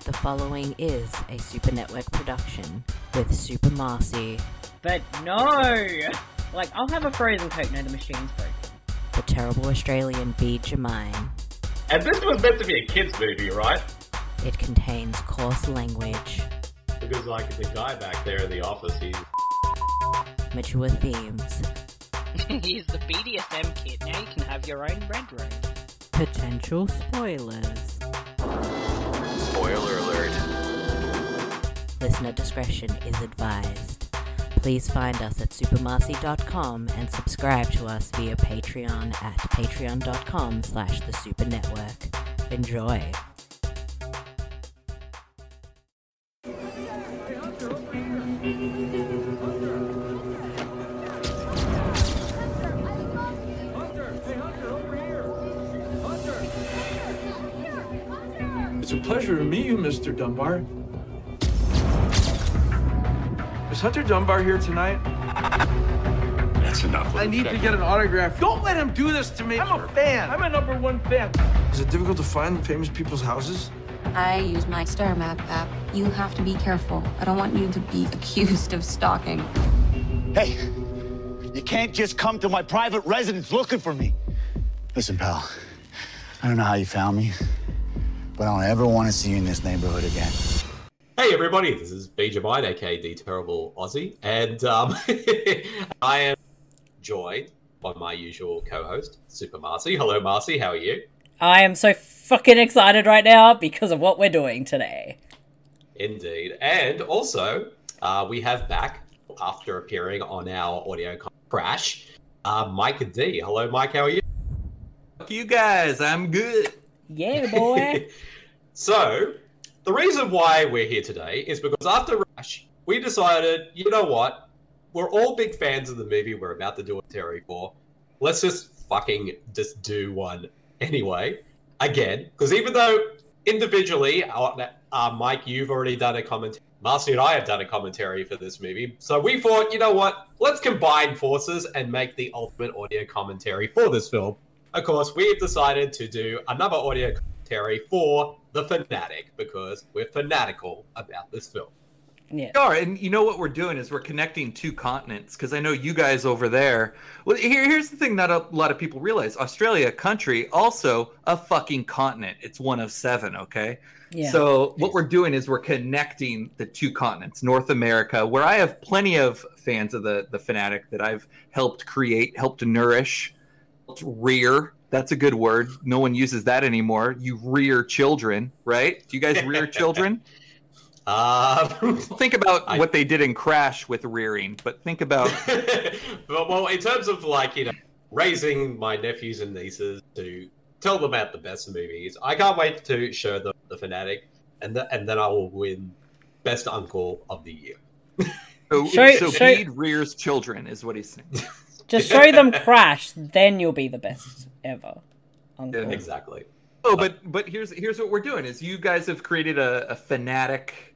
The following is a Super Network production with Super Marcy, But no! Like, I'll have a frozen Coke, no, the machine's broken. the terrible Australian Bede Jermaine. And this was meant to be a kids' movie, right? It contains coarse language, Because, like, the guy back there in the office, he's... mature themes, He's the BDSM kid, now you can have your own red room. potential spoilers. Spoiler alert. Listener discretion is advised. Please find us at supermarcy.com and subscribe to us via Patreon at patreon.com/thesupernetwork. Enjoy. It's a pleasure to meet you, Mr. Dunbar. Is Hunter Dunbar here tonight? That's enough. I need to get an autograph. Don't let him do this to me. I'm a fan. I'm a #1 fan. Is it difficult to find famous people's houses? I use my Star Map app. You have to be careful. I don't want you to be accused of stalking. Hey, you can't just come to my private residence looking for me. Listen, pal, I don't know how you found me, but I don't ever want to see you in this neighborhood again. Hey everybody, this is Bede Jermaine, aka the Terrible Aussie, and I am joined by my usual co-host, Super Marcy. Hello Marcy, how are you? I am so fucking excited right now because of what we're doing today. Indeed. And also, we have back, after appearing on our audio crash, Mike D. Hello Mike, how are you? Fuck you guys, I'm good. Yeah, boy. So, the reason why we're here today is because after Rush, we decided, you know what? We're all big fans of the movie we're about to do a Terry for. Let's just do one anyway. Again, because even though individually, Mike, you've already done a commentary. Marcy and I have done a commentary for this movie. So we thought, you know what? Let's combine forces and make the ultimate audio commentary for this film. Of course, we've decided to do another audio commentary for The Fanatic because we're fanatical about this film. Yeah. All right, and you know what we're doing is we're connecting two continents, because I know you guys over there. Well, here's the thing that a lot of people realize: Australia, a country, also a fucking continent. It's one of 7. Okay. Yeah. So what we're doing is we're connecting the two continents, North America, where I have plenty of fans of the Fanatic that I've helped create, helped nourish, helped rear. That's a good word. No one uses that anymore. You rear children, right? Do you guys rear children? Think about what they did in Crash with rearing, but think about... well, in terms of, like, you know, raising my nephews and nieces to tell them about the best movies, I can't wait to show them The Fanatic, and then I will win Best Uncle of the Year. So Bede rears children, is what he's saying. Just show them Crash, then you'll be the best ever. Uncle. Yeah, exactly. Oh, but here's what we're doing: is you guys have created a Fanatic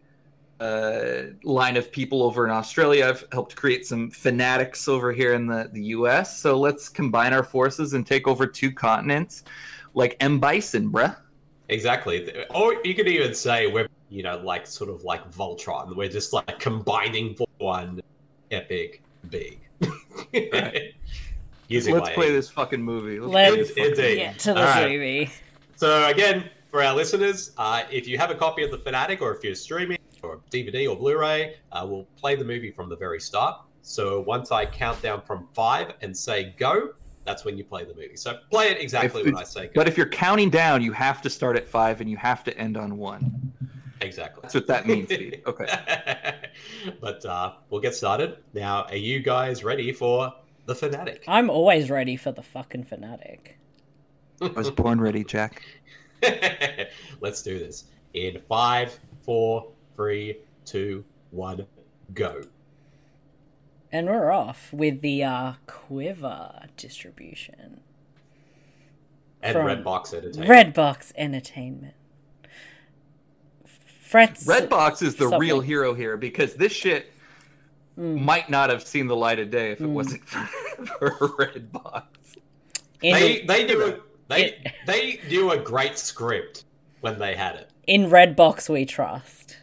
line of people over in Australia. I've helped create some Fanatics over here in the US. So let's combine our forces and take over two continents, like M. Bison, bruh. Exactly. Or you could even say we're, you know, like sort of like Voltron. We're just like combining for one epic big. Right. Let's play this fucking movie. Let's Indeed. get to this movie. So again, for our listeners, if you have a copy of The Fanatic, or if you're streaming, or DVD or Blu-ray, we'll play the movie from the very start. So once I count down from 5 and say go, that's when you play the movie. So play it exactly when I say go. But if you're counting down, you have to start at 5 and you have to end on 1. Exactly. That's what that means, Steve. Okay. But we'll get started. Now, are you guys ready for The Fanatic? I'm always ready for the fucking Fanatic. I was born ready, Jack. Let's do this. In 5, 4, 3, 2, 1, go. And we're off with the Quiver distribution. And From Redbox Entertainment. Redbox Entertainment. Redbox is the real hero here, because this shit might not have seen the light of day if it wasn't for Redbox. They do a great script when they had it. In Redbox we trust.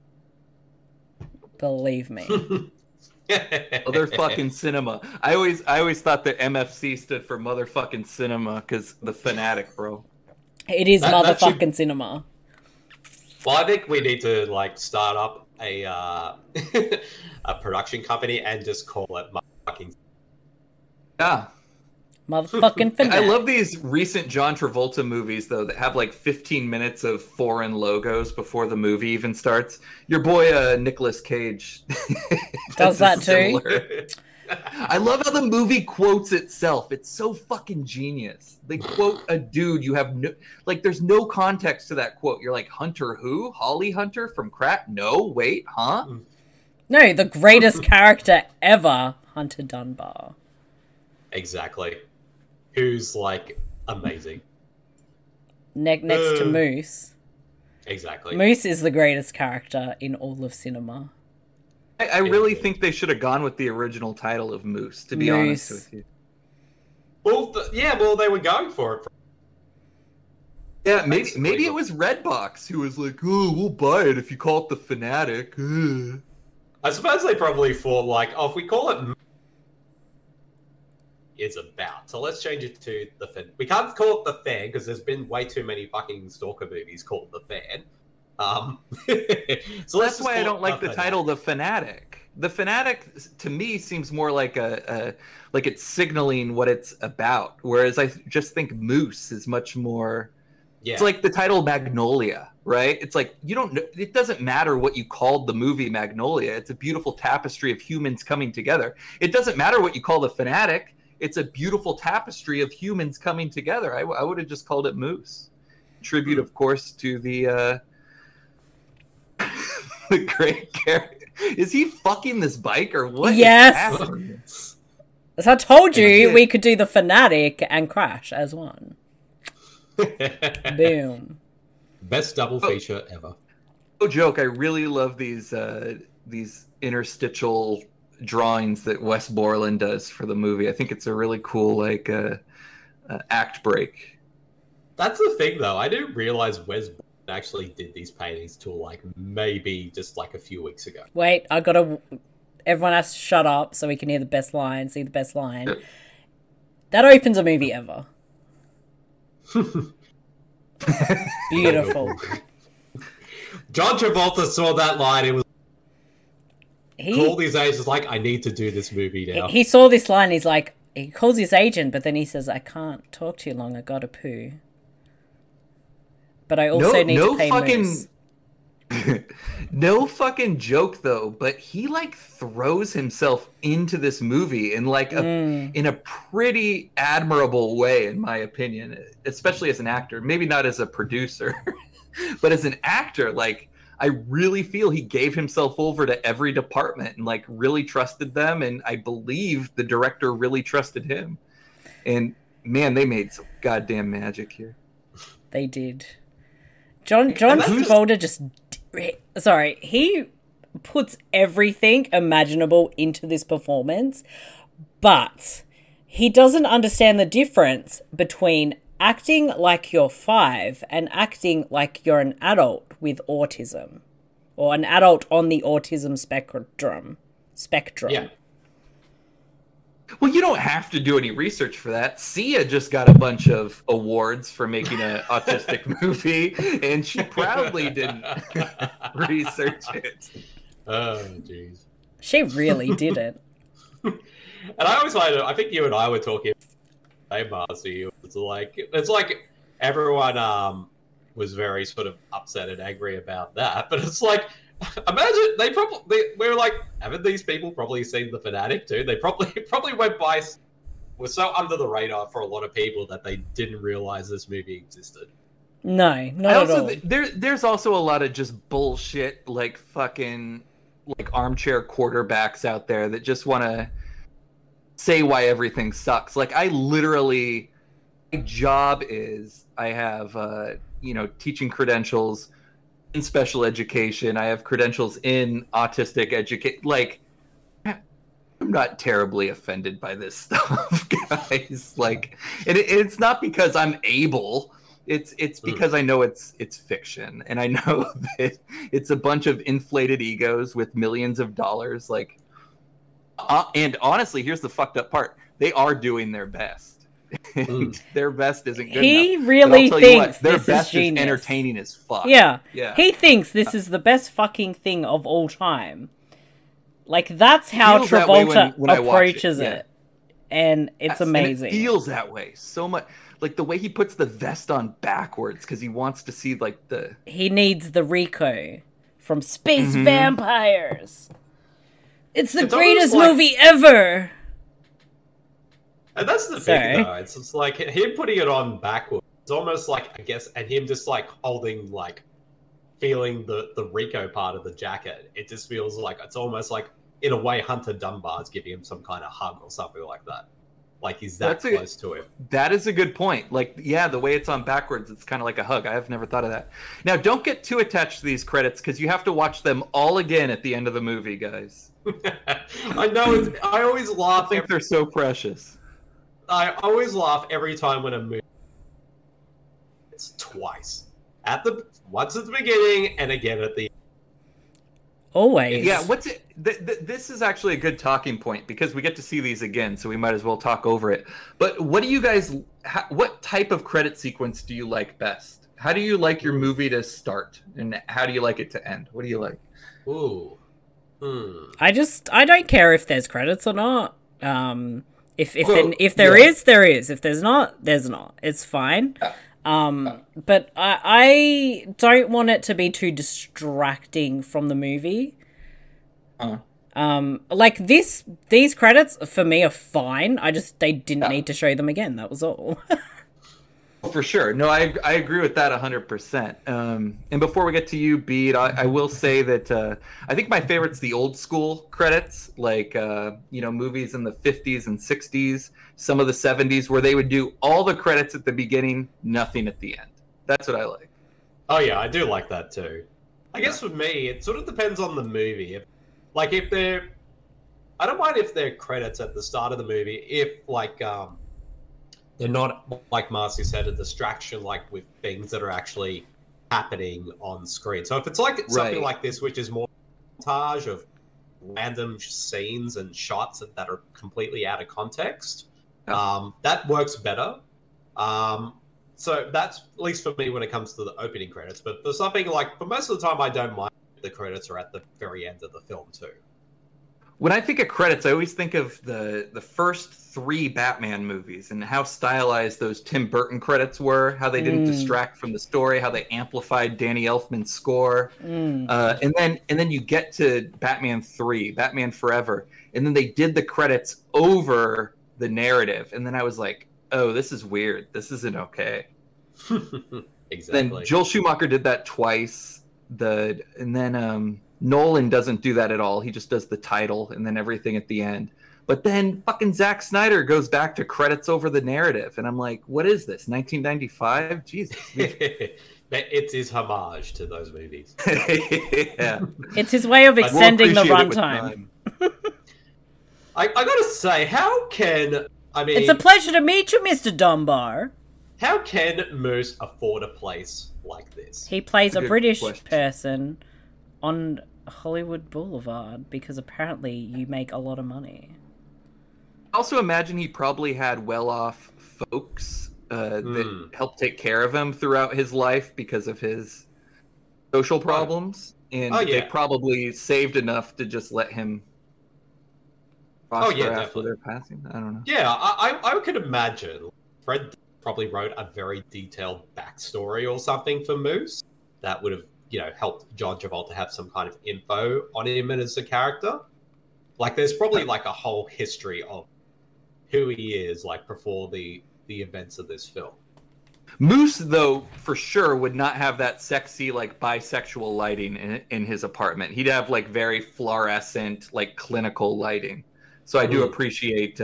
Believe me. Other fucking cinema. I always thought that MFC stood for motherfucking cinema because the Fanatic, bro. It is That motherfucking should- cinema. Well, I think we need to start up a a production company and just call it motherfucking. Yeah. Motherfucking Fanatic. I love these recent John Travolta movies, though, that have like 15 minutes of foreign logos before the movie even starts. Your boy, Nicolas Cage. Does that too? I love how the movie quotes itself. It's so fucking genius. They quote a dude you have no... Like, there's no context to that quote. You're like, Hunter who? Holly Hunter from Crack? No, wait, huh? No, the greatest character ever, Hunter Dunbar. Exactly. Who's like amazing. Next to Moose. Exactly. Moose is the greatest character in all of cinema. I really think they should have gone with the original title of Moose, to be honest with you. Well, well, they were going for it. Yeah, maybe it was Redbox who was like, "Oh, we'll buy it if you call it the Fanatic." I suppose they probably thought like, oh, if we call it is about, so let's change it to the Fan. We can't call it the Fan because there's been way too many fucking stalker movies called the Fan. So that's why I don't like the title The Fanatic. The Fanatic to me seems more like like it's signaling what it's about, whereas I just think Moose is much more. Yeah. It's like the title Magnolia, right? It's like you don't. It doesn't matter what you called the movie Magnolia. It's a beautiful tapestry of humans coming together. It doesn't matter what you call the Fanatic. It's a beautiful tapestry of humans coming together. I would have just called it Moose. Tribute, of course, to the the great character. Is he fucking this bike or what? Yes. So I told you we could do the Fanatic and Crash as one. Boom. Best double feature ever. No joke. I really love these interstitial drawings that Wes Borland does for the movie. I think it's a really cool act break. That's the thing, though. I didn't realize Wes actually did these paintings till like maybe just like a few weeks ago. Wait, everyone has to shut up so we can hear the best line, see the best line. That opens a movie ever. Beautiful. John Travolta saw that line. It was called his agent. Like, I need to do this movie now. He saw this line. He's like, he calls his agent, but then he says, "I can't talk too long. I gotta poo. But I also need to pay Moose." No fucking joke though, but he like throws himself into this movie in like in a pretty admirable way, in my opinion, especially as an actor. Maybe not as a producer, but as an actor, like I really feel he gave himself over to every department and like really trusted them, and I believe the director really trusted him. And man, they made some goddamn magic here. They did. John Travolta he puts everything imaginable into this performance, but he doesn't understand the difference between acting like you're 5 and acting like you're an adult with autism, or an adult on the autism spectrum. Yeah. Well, you don't have to do any research for that. Sia just got a bunch of awards for making an autistic movie, and she proudly didn't research it. Oh, jeez. She really didn't. And I always find it, I think you and I were talking, hey, Marcy, it's like everyone was very sort of upset and angry about that, but it's like, imagine we were like, haven't these people probably seen The Fanatic too? They probably went by, were so under the radar for a lot of people that they didn't realize this movie existed. No, not at all. There's also a lot of just bullshit, like fucking like armchair quarterbacks out there that just want to say why everything sucks. Like I literally, my job is I have teaching credentials in special education. I have credentials in autistic education. Like, I'm not terribly offended by this stuff, guys. Like, it's not because I'm able. It's because I know it's fiction, and I know that it's a bunch of inflated egos with millions of dollars. Like, and honestly, here's the fucked up part: they are doing their best. Their best isn't good He enough. really thinks their this best is genius. entertaining as fuck. Yeah. Yeah. He thinks this is the best fucking thing of all time. Like, that's how Feels that way Travolta when I watch approaches it, yeah. it. And it's amazing. And it feels that way so much. Like the way he puts the vest on backwards because he wants to see like the. He needs the Rico from Space Vampires. It's the greatest movie ever. And that's the thing, though. It's just like him putting it on backwards. It's almost like, I guess, and him just like holding, like, feeling the Rico part of the jacket. It just feels like it's almost like, in a way, Hunter Dunbar's giving him some kind of hug or something like that. Like he's that close to him. That is a good point. Like, yeah, the way it's on backwards, it's kind of like a hug. I have never thought of that. Now, don't get too attached to these credits because you have to watch them all again at the end of the movie, guys. I know. I always laugh. I think they're so precious. I always laugh every time when a movie. It's twice once at the beginning and again at the end. Always. Yeah. What's it? This is actually a good talking point because we get to see these again, so we might as well talk over it. But what do you guys? What type of credit sequence do you like best? How do you like your movie to start, and how do you like it to end? What do you like? Ooh. I don't care if there's credits or not. If there is, there is. If there's not, there's not. It's fine. But I don't want it to be too distracting from the movie. Like these credits for me are fine. They didn't need to show them again. That was all. For sure. No, I agree with that 100%. And before we get to you, Bede, I will say that I think my favorite's the old school credits, like, movies in the 50s and 60s, some of the 70s, where they would do all the credits at the beginning, nothing at the end. That's what I like. Oh, yeah, I do like that too. I guess for me, it sort of depends on the movie. I don't mind if they're credits at the start of the movie, if, like, they're not, like Marcy said, a distraction, like with things that are actually happening on screen. So if it's like something like this, which is more montage of random scenes and shots that are completely out of context, that works better. So that's, at least for me, when it comes to the opening credits. But for something like, for most of the time, I don't mind if the credits are at the very end of the film too. When I think of credits, I always think of the first 3 Batman movies and how stylized those Tim Burton credits were, how they didn't distract from the story, how they amplified Danny Elfman's score. And then you get to Batman 3, Batman Forever, and then they did the credits over the narrative. And then I was like, oh, this is weird. This isn't okay. Exactly. Then Joel Schumacher did that twice. And then Nolan doesn't do that at all. He just does the title and then everything at the end. But then fucking Zack Snyder goes back to credits over the narrative. And I'm like, what is this, 1995? Jesus. It's his homage to those movies. Yeah. It's his way of extending the runtime. I gotta say, it's a pleasure to meet you, Mr. Dunbar. How can Moose afford a place like this? He plays a British person on Hollywood Boulevard because apparently you make a lot of money. I also imagine he probably had well-off folks that helped take care of him throughout his life because of his social problems. And they probably saved enough to just let him prosper after their passing. I don't know. Yeah, I could imagine Fred probably wrote a very detailed backstory or something for Moose that would have, helped John Travolta have some kind of info on him and as a character. Like, there's probably like a whole history of who he is, like, before the events of this film. Moose, though, for sure would not have that sexy, like, bisexual lighting in his apartment. He'd have, like, very fluorescent, like, clinical lighting. So I do appreciate...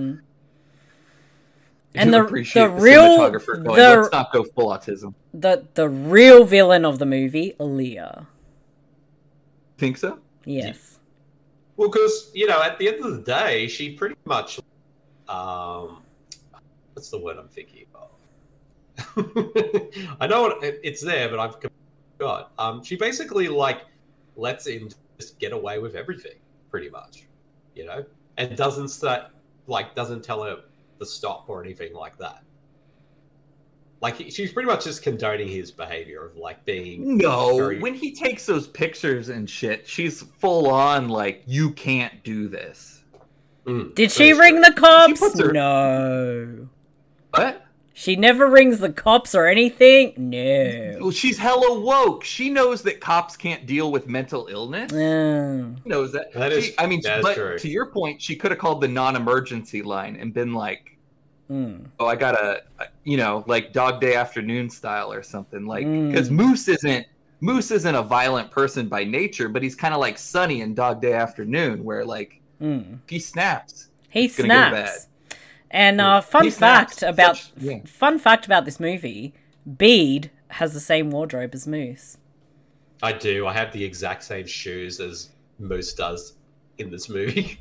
And the real cinematographer going, let's not go full autism. The real villain of the movie, Aaliyah. Think so? Yes. Well, because, at the end of the day, she pretty much, what's the word I'm thinking of? I know it's there, but I've forgot. She basically like lets him just get away with everything, pretty much, you know, and doesn't tell her to stop or anything like that. Like she's pretty much just condoning his behavior of like being when he takes those pictures and shit, she's full on like, you can't do this. Did she ring the cops? No. What? She never rings the cops or anything? No. Well, she's hella woke. She knows that cops can't deal with mental illness. She knows that. But true. To your point, she could have called the non-emergency line and been like, oh, I got like Dog Day Afternoon style or something. Like, because Moose isn't a violent person by nature, but he's kind of like Sonny in Dog Day Afternoon, where like he snaps. He snaps. And fun fact about this movie, Bede has the same wardrobe as Moose. I do. I have the exact same shoes as Moose does in this movie.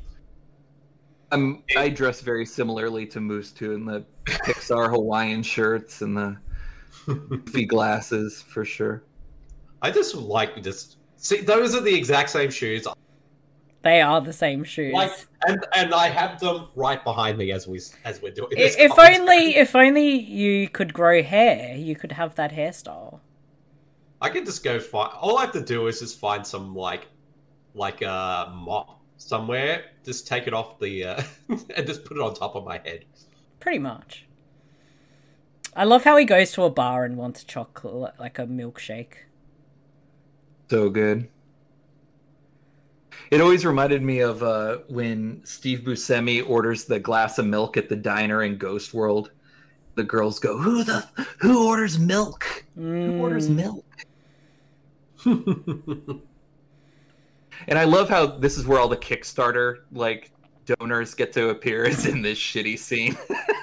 I dress very similarly to Moose too, in the Pixar Hawaiian shirts and the goofy glasses for sure. I just see those are the exact same shoes. They are the same shoes. And I have them right behind me as we're doing this. If only you could grow hair, you could have that hairstyle. I could just go find. All I have to do is just find some like a mop somewhere. Just take it off the and just put it on top of my head. Pretty much. I love how he goes to a bar and wants chocolate, like a milkshake. So good. It always reminded me of when Steve Buscemi orders the glass of milk at the diner in Ghost World. The girls go, "Who orders milk? Who orders milk?" And I love how this is where all the Kickstarter like donors get to appear, is in this shitty scene.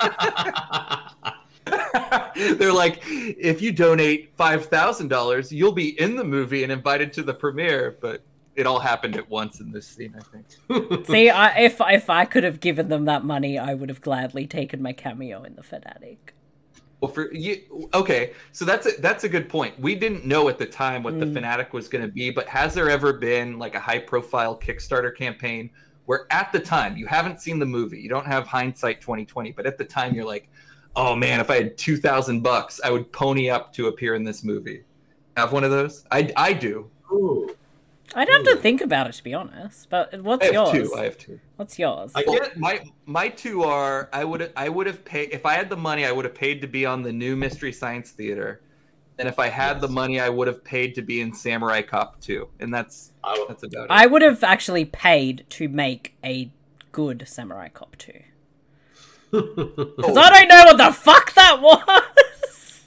They're like, if you donate $5,000, you'll be in the movie and invited to the premiere, but it all happened at once in this scene, I think. See, if I could have given them that money, I would have gladly taken my cameo in The Fanatic. Well, for you, okay, so that's a good point. We didn't know at the time what The Fanatic was going to be, but has there ever been like a high-profile Kickstarter campaign where at the time you haven't seen the movie, you don't have hindsight 2020, but at the time you're like, oh man, if I had $2,000, I would pony up to appear in this movie. Have one of those? I do. Ooh. I'd have to think about it, to be honest. But what's yours? I have two. What's yours? My two are I would have paid if I had the money. I would have paid to be on the new Mystery Science Theater, and if I had the money, I would have paid to be in Samurai Cop 2. And that's about it. I would have actually paid to make a good Samurai Cop 2. Because I don't know what the fuck that was.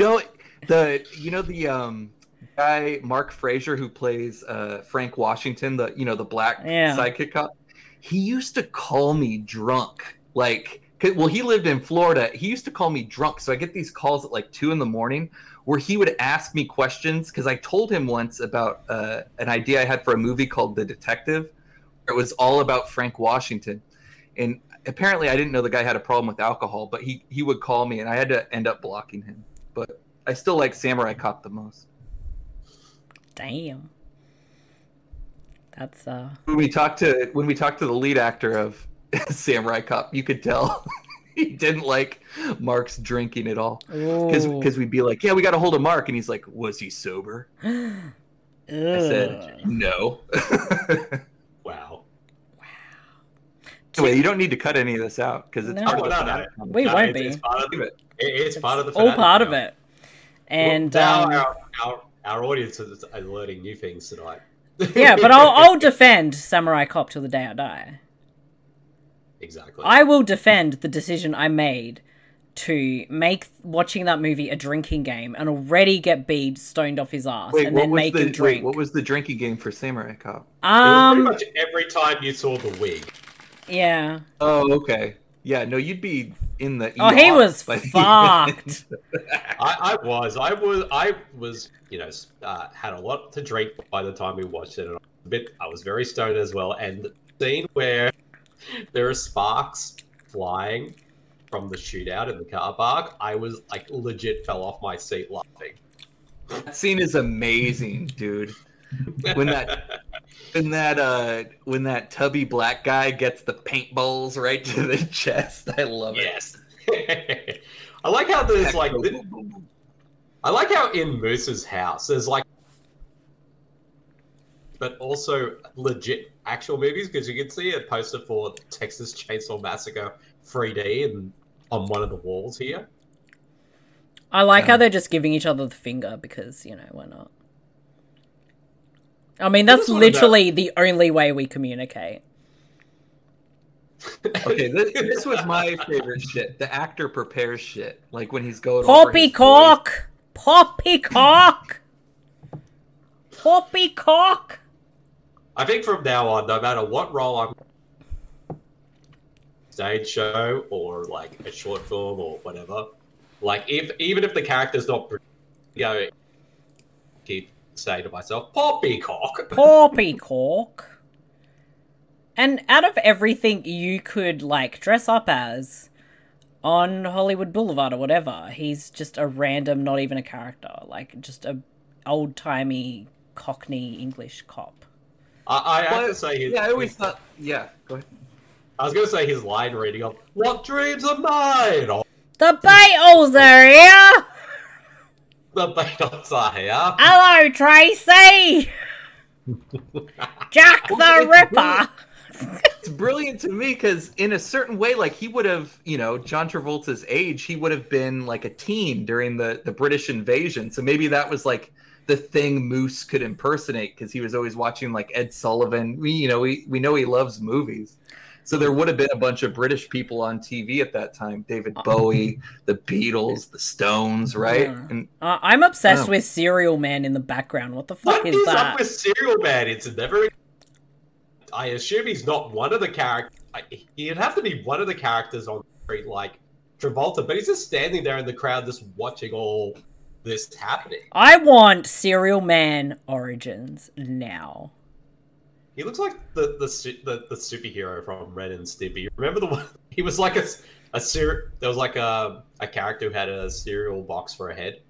The guy Mark Fraser who plays Frank Washington, the black sidekick cop. He used to call me drunk. He lived in Florida. He used to call me drunk. So I get these calls at like 2 a.m. where he would ask me questions because I told him once about an idea I had for a movie called The Detective. It was all about Frank Washington, and apparently I didn't know the guy had a problem with alcohol, but he would call me and I had to end up blocking him. But I still like Samurai Cop the most. Damn. That's when we talked to the lead actor of Samurai Cop, you could tell he didn't like Mark's drinking at all. Because we'd be like, yeah, we got a hold of Mark, and he's like, was he sober? I said, no. Wow. Anyway, you don't need to cut any of this out because it's part of the Fanatic. We won't be. It's part of it. It's part of the Fanatic. All part of it. And now our audience is learning new things tonight. Yeah, but I'll defend Samurai Cop till the day I die. Exactly. I will defend the decision I made to make watching that movie a drinking game and already get Bede stoned off his ass and then make him drink. What was the drinking game for Samurai Cop? It was pretty much every time you saw the wig. Yeah. Oh, okay. Yeah, no, you'd be in the. Oh, he was fucked. I was, had a lot to drink by the time we watched it, and I was very stoned as well. And the scene where there are sparks flying from the shootout in the car park, I was like legit fell off my seat laughing. That scene is amazing, dude. When that tubby black guy gets the paintballs right to the chest, I love it. Yes. I like how there's like I like how in Moose's house there's like, but also legit actual movies, because you can see a poster for Texas Chainsaw Massacre 3D and on one of the walls here. I like how they're just giving each other the finger because, why not? I mean, that's literally the only way we communicate. Okay, this was my favorite shit. The actor prepares shit. Like when he's going over his Poppycock! Poppycock! Poppycock! I think from now on, no matter what role I'm stage show or like a short film or whatever, like even if the character's not, keep saying to myself, Poppycock. Poppycock. And out of everything you could like dress up as on Hollywood Boulevard or whatever, he's just a random, not even a character, like just a old-timey Cockney English cop. I have to say his... Yeah, I always thought... Yeah, go ahead. I was going to say his line reading of, "What dreams are mine?" Oh, The Beatles are here! the Beatles are here. Hello, Tracy! Jack the Ripper! It's brilliant to me because in a certain way, like he would have, John Travolta's age, he would have been like a teen during the British invasion. So maybe that was like the thing Moose could impersonate because he was always watching like Ed Sullivan. We know he loves movies. So there would have been a bunch of British people on TV at that time. David Bowie, the Beatles, the Stones, right? And I'm obsessed with Serial Man in the background. What the fuck is that? Up with Serial Man? It's never... I assume he's not one of the characters. He'd have to be one of the characters on the street, like Travolta, but he's just standing there in the crowd just watching all this happening. I want Serial Man origins now. He looks like the superhero from Ren and Stimpy. Remember the one? He was like there was like a character who had a cereal box for a head.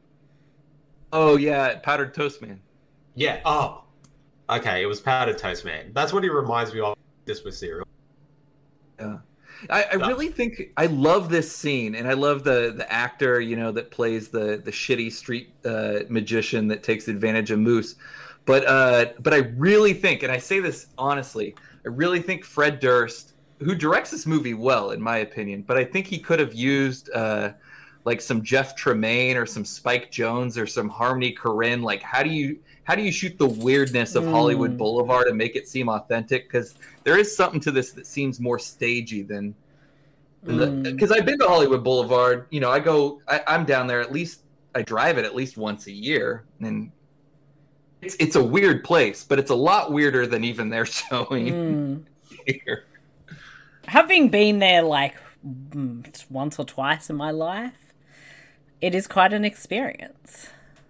Oh yeah, Powdered Toast Man. Yeah. Oh, okay. It was Powdered Toast Man. That's what he reminds me of. This with cereal. Yeah. I really think I love this scene, and I love the actor, that plays the shitty street magician that takes advantage of Moose. But I really think, and I say this honestly, I really think Fred Durst, who directs this movie well, in my opinion, but I think he could have used like some Jeff Tremaine or some Spike Jonze or some Harmony Korine. Like, how do you shoot the weirdness of Hollywood Boulevard and make it seem authentic? Because there is something to this that seems more stagey than. Because I've been to Hollywood Boulevard, I'm down there at least. I drive it at least once a year, and it's a weird place, but it's a lot weirder than even they're showing here. Having been there like once or twice in my life, it is quite an experience.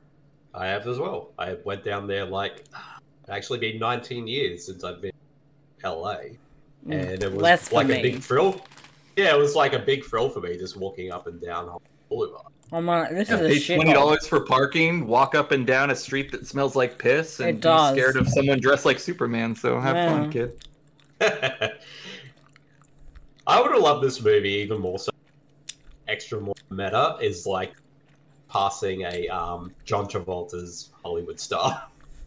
I have as well. I went down there actually been 19 years since I've been in LA, and it was like a big thrill. Yeah, it was like a big thrill for me just walking up and down Hollywood Boulevard. I'm like, this is a shit. $20 for parking. Walk up and down a street that smells like piss, and be scared of someone dressed like Superman. So have fun, kid. I would have loved this movie even more so. Extra more meta is like passing a John Travolta's Hollywood star.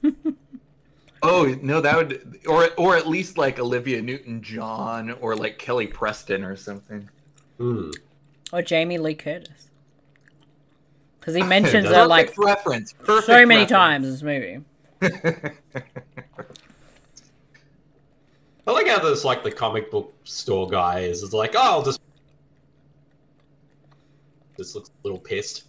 Oh no, that would or at least like Olivia Newton-John or like Kelly Preston or something. Or Jamie Lee Curtis. Because he mentions her like reference. so many times in this movie. I like how there's like the comic book store guy is. It's like, oh, I'll just looks a little pissed.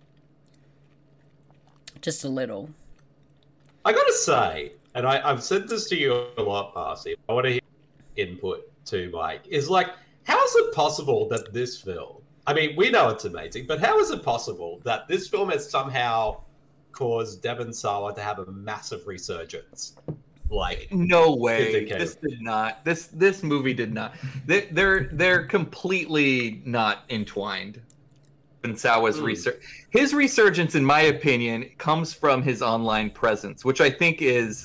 Just a little. I gotta say, and I've said this to you a lot, Marcy. I want to hear input too, Mike. Is like, how is it possible that this film? I mean, we know it's amazing, but how is it possible that this film has somehow caused Devon Sawa to have a massive resurgence? like No way. indicator. This did not. This movie did not. They're completely not entwined. Bensawa's his resurgence, in my opinion, comes from his online presence, which I think is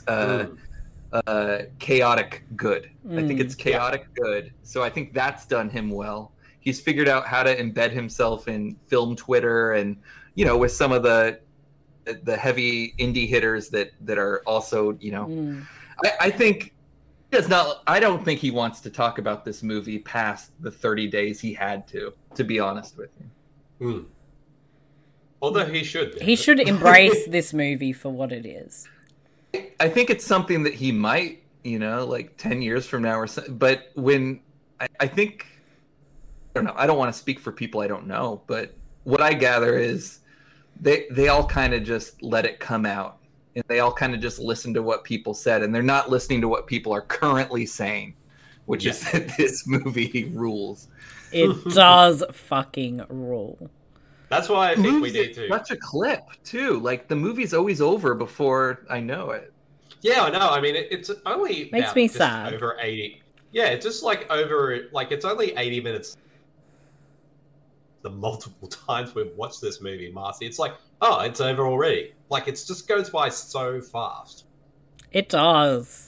chaotic good. I think it's chaotic good. So I think that's done him well. He's figured out how to embed himself in film Twitter, and with some of the heavy indie hitters that are also I think does not. I don't think he wants to talk about this movie past the 30 days he had to be honest with you. Although he should. He should embrace this movie for what it is. I think it's something that he might, like 10 years from now or so. But when I think, I don't know. I don't want to speak for people I don't know, but what I gather is they all kind of just let it come out, and they all kind of just listen to what people said, and they're not listening to what people are currently saying, which is that this movie rules. It does fucking rule. That's why I think we need to. Such a clip too. Like the movie's always over before I know it. Yeah, I know. I mean, it's only makes me sad. Over 80. Yeah, it's just like it's only 80 minutes. The multiple times we've watched this movie, Marcy, it's like, oh, it's over already. Like, it just goes by so fast. It does.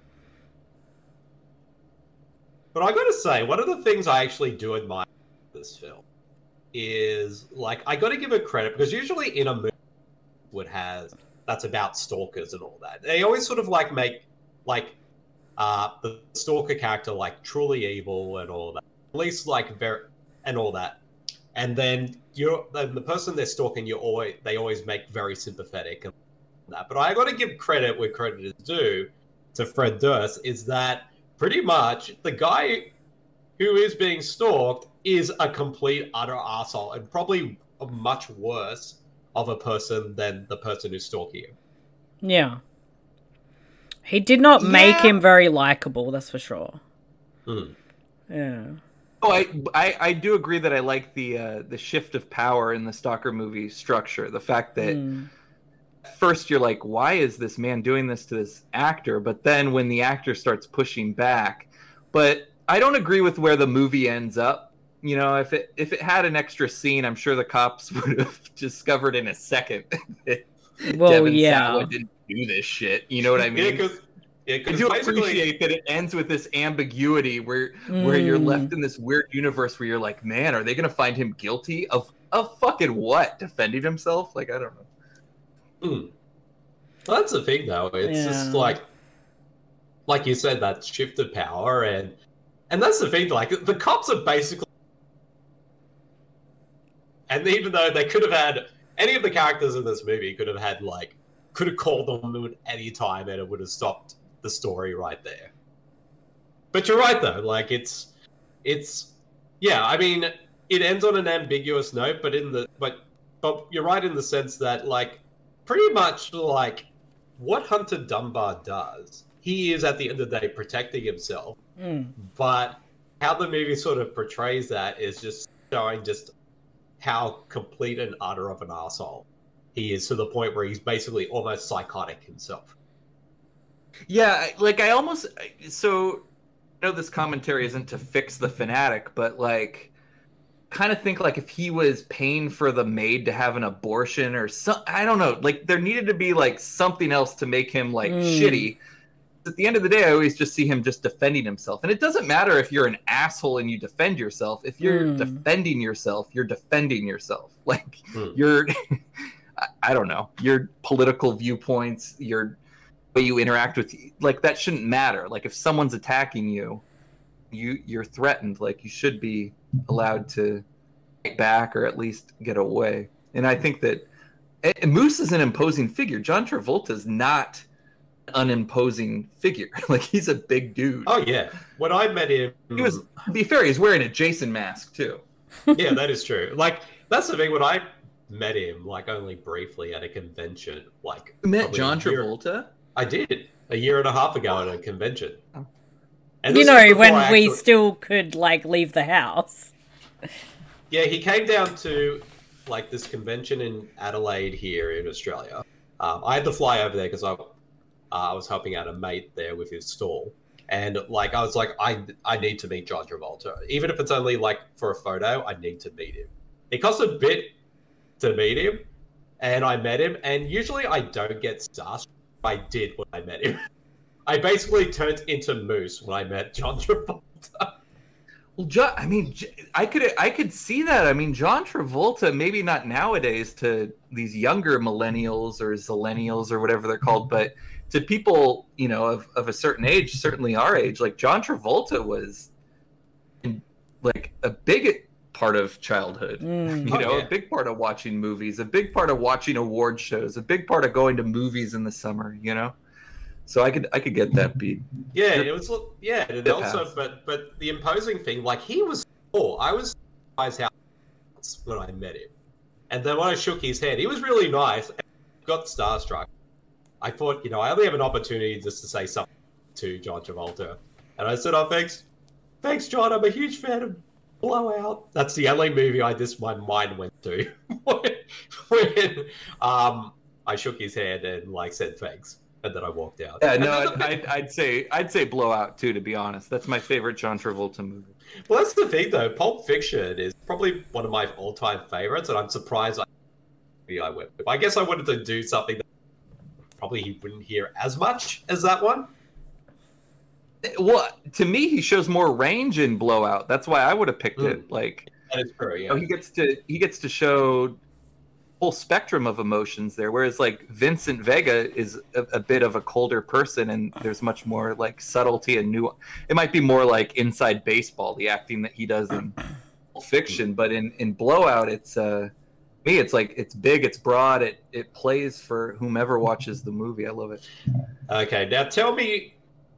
But I gotta say, one of the things I actually do admire about this film is, like, I gotta give it credit, because usually in a movie that's about stalkers and all that, they always sort of like make like the stalker character like truly evil and all that, at least like very and all that. And then the person they're stalking, they always make very sympathetic and that. But I got to give credit where credit is due to Fred Durst, is that pretty much the guy who is being stalked is a complete utter arsehole, and probably much worse of a person than the person who's stalking him. Yeah. He did not make him very likable, that's for sure. Yeah. Oh, I do agree that I like the shift of power in the Stalker movie structure. The fact that at first you're like, why is this man doing this to this actor? But then when the actor starts pushing back, but I don't agree with where the movie ends up. If it had an extra scene, I'm sure the cops would have discovered in a second that Devon Sawa didn't do this shit. You know what I mean? I do appreciate that it ends with this ambiguity where you're left in this weird universe where you're like, man, are they going to find him guilty of fucking what? Defending himself? Like, I don't know. Well, that's the thing, though. It's just like you said, that shift of power, and that's the thing. Like, the cops are basically, and even though they could have had any of the characters in this movie could have called them at any time, and it would have stopped the story right there. But you're right, though. Like, it's I mean, it ends on an ambiguous note, but but you're right in the sense that, like, pretty much like what Hunter Dunbar does, he is at the end of the day protecting himself. But how the movie sort of portrays that is just showing just how complete and utter of an arsehole he is, to the point where he's basically almost psychotic himself. Yeah, like I know this commentary isn't to fix the fanatic, but like kind of think like if he was paying for the maid to have an abortion or I don't know, like there needed to be like something else to make him like shitty. At the end of the day, I always just see him just defending himself. And it doesn't matter if you're an asshole and you defend yourself. If you're defending yourself, you're defending yourself. Like you're, I don't know, your political viewpoints, your way you interact with, like that shouldn't matter. Like if someone's attacking you, you're threatened. Like you should be allowed to fight back or at least get away. And I think that Moose is an imposing figure. John Travolta is not unimposing figure. Like he's a big dude. Oh yeah, when I met him, he was, to be fair, he's wearing a Jason mask too. Yeah, that is true. Like that's the thing, when I met him, like only briefly at a convention, like you met John Travolta? I did a year and a half ago at a convention. And you know, when we still could like leave the house. Yeah, he came down to like this convention in Adelaide here in Australia. I had to fly over there because I was helping out a mate there with his stall. And like I was like, I need to meet John Travolta. Even if it's only like for a photo, I need to meet him. It costs a bit to meet him, and I met him. And usually I don't get starstruck. I did when I met him. I basically turned into Moose when I met John Travolta. Well, I could see that. I mean, John Travolta, maybe not nowadays to these younger millennials or zillennials or whatever they're called, but to people, you know, of a certain age, certainly our age, like John Travolta was like a big part of childhood, a big part of watching movies, a big part of watching award shows, a big part of going to movies in the summer, you know? So I could get that beat. Yeah, it was. Yeah, and also, but the imposing thing, like he was tall. I was surprised how when I met him, and then when I shook his hand, he was really nice. And got starstruck. I thought, I only have an opportunity just to say something to John Travolta, and I said, "Oh, thanks, John. I'm a huge fan of Blowout." That's the only movie my mind went to when I shook his hand and like said thanks. And then I walked out. Yeah, no, I'd say Blowout too. To be honest, that's my favorite John Travolta movie. Well, that's the thing, though. Pulp Fiction is probably one of my all-time favorites, and I'm surprised I went with. I guess I wanted to do something that probably he wouldn't hear as much as that one. Well, to me, he shows more range in Blowout. That's why I would have picked it. Like that is true. Yeah, he gets to show whole spectrum of emotions there, whereas like Vincent Vega is a bit of a colder person, and there's much more like subtlety and it might be more like Inside Baseball, the acting that he does in Fiction, but in Blowout it's it's like it's big, it's broad, it plays for whomever watches the movie. I love it. Okay, now tell me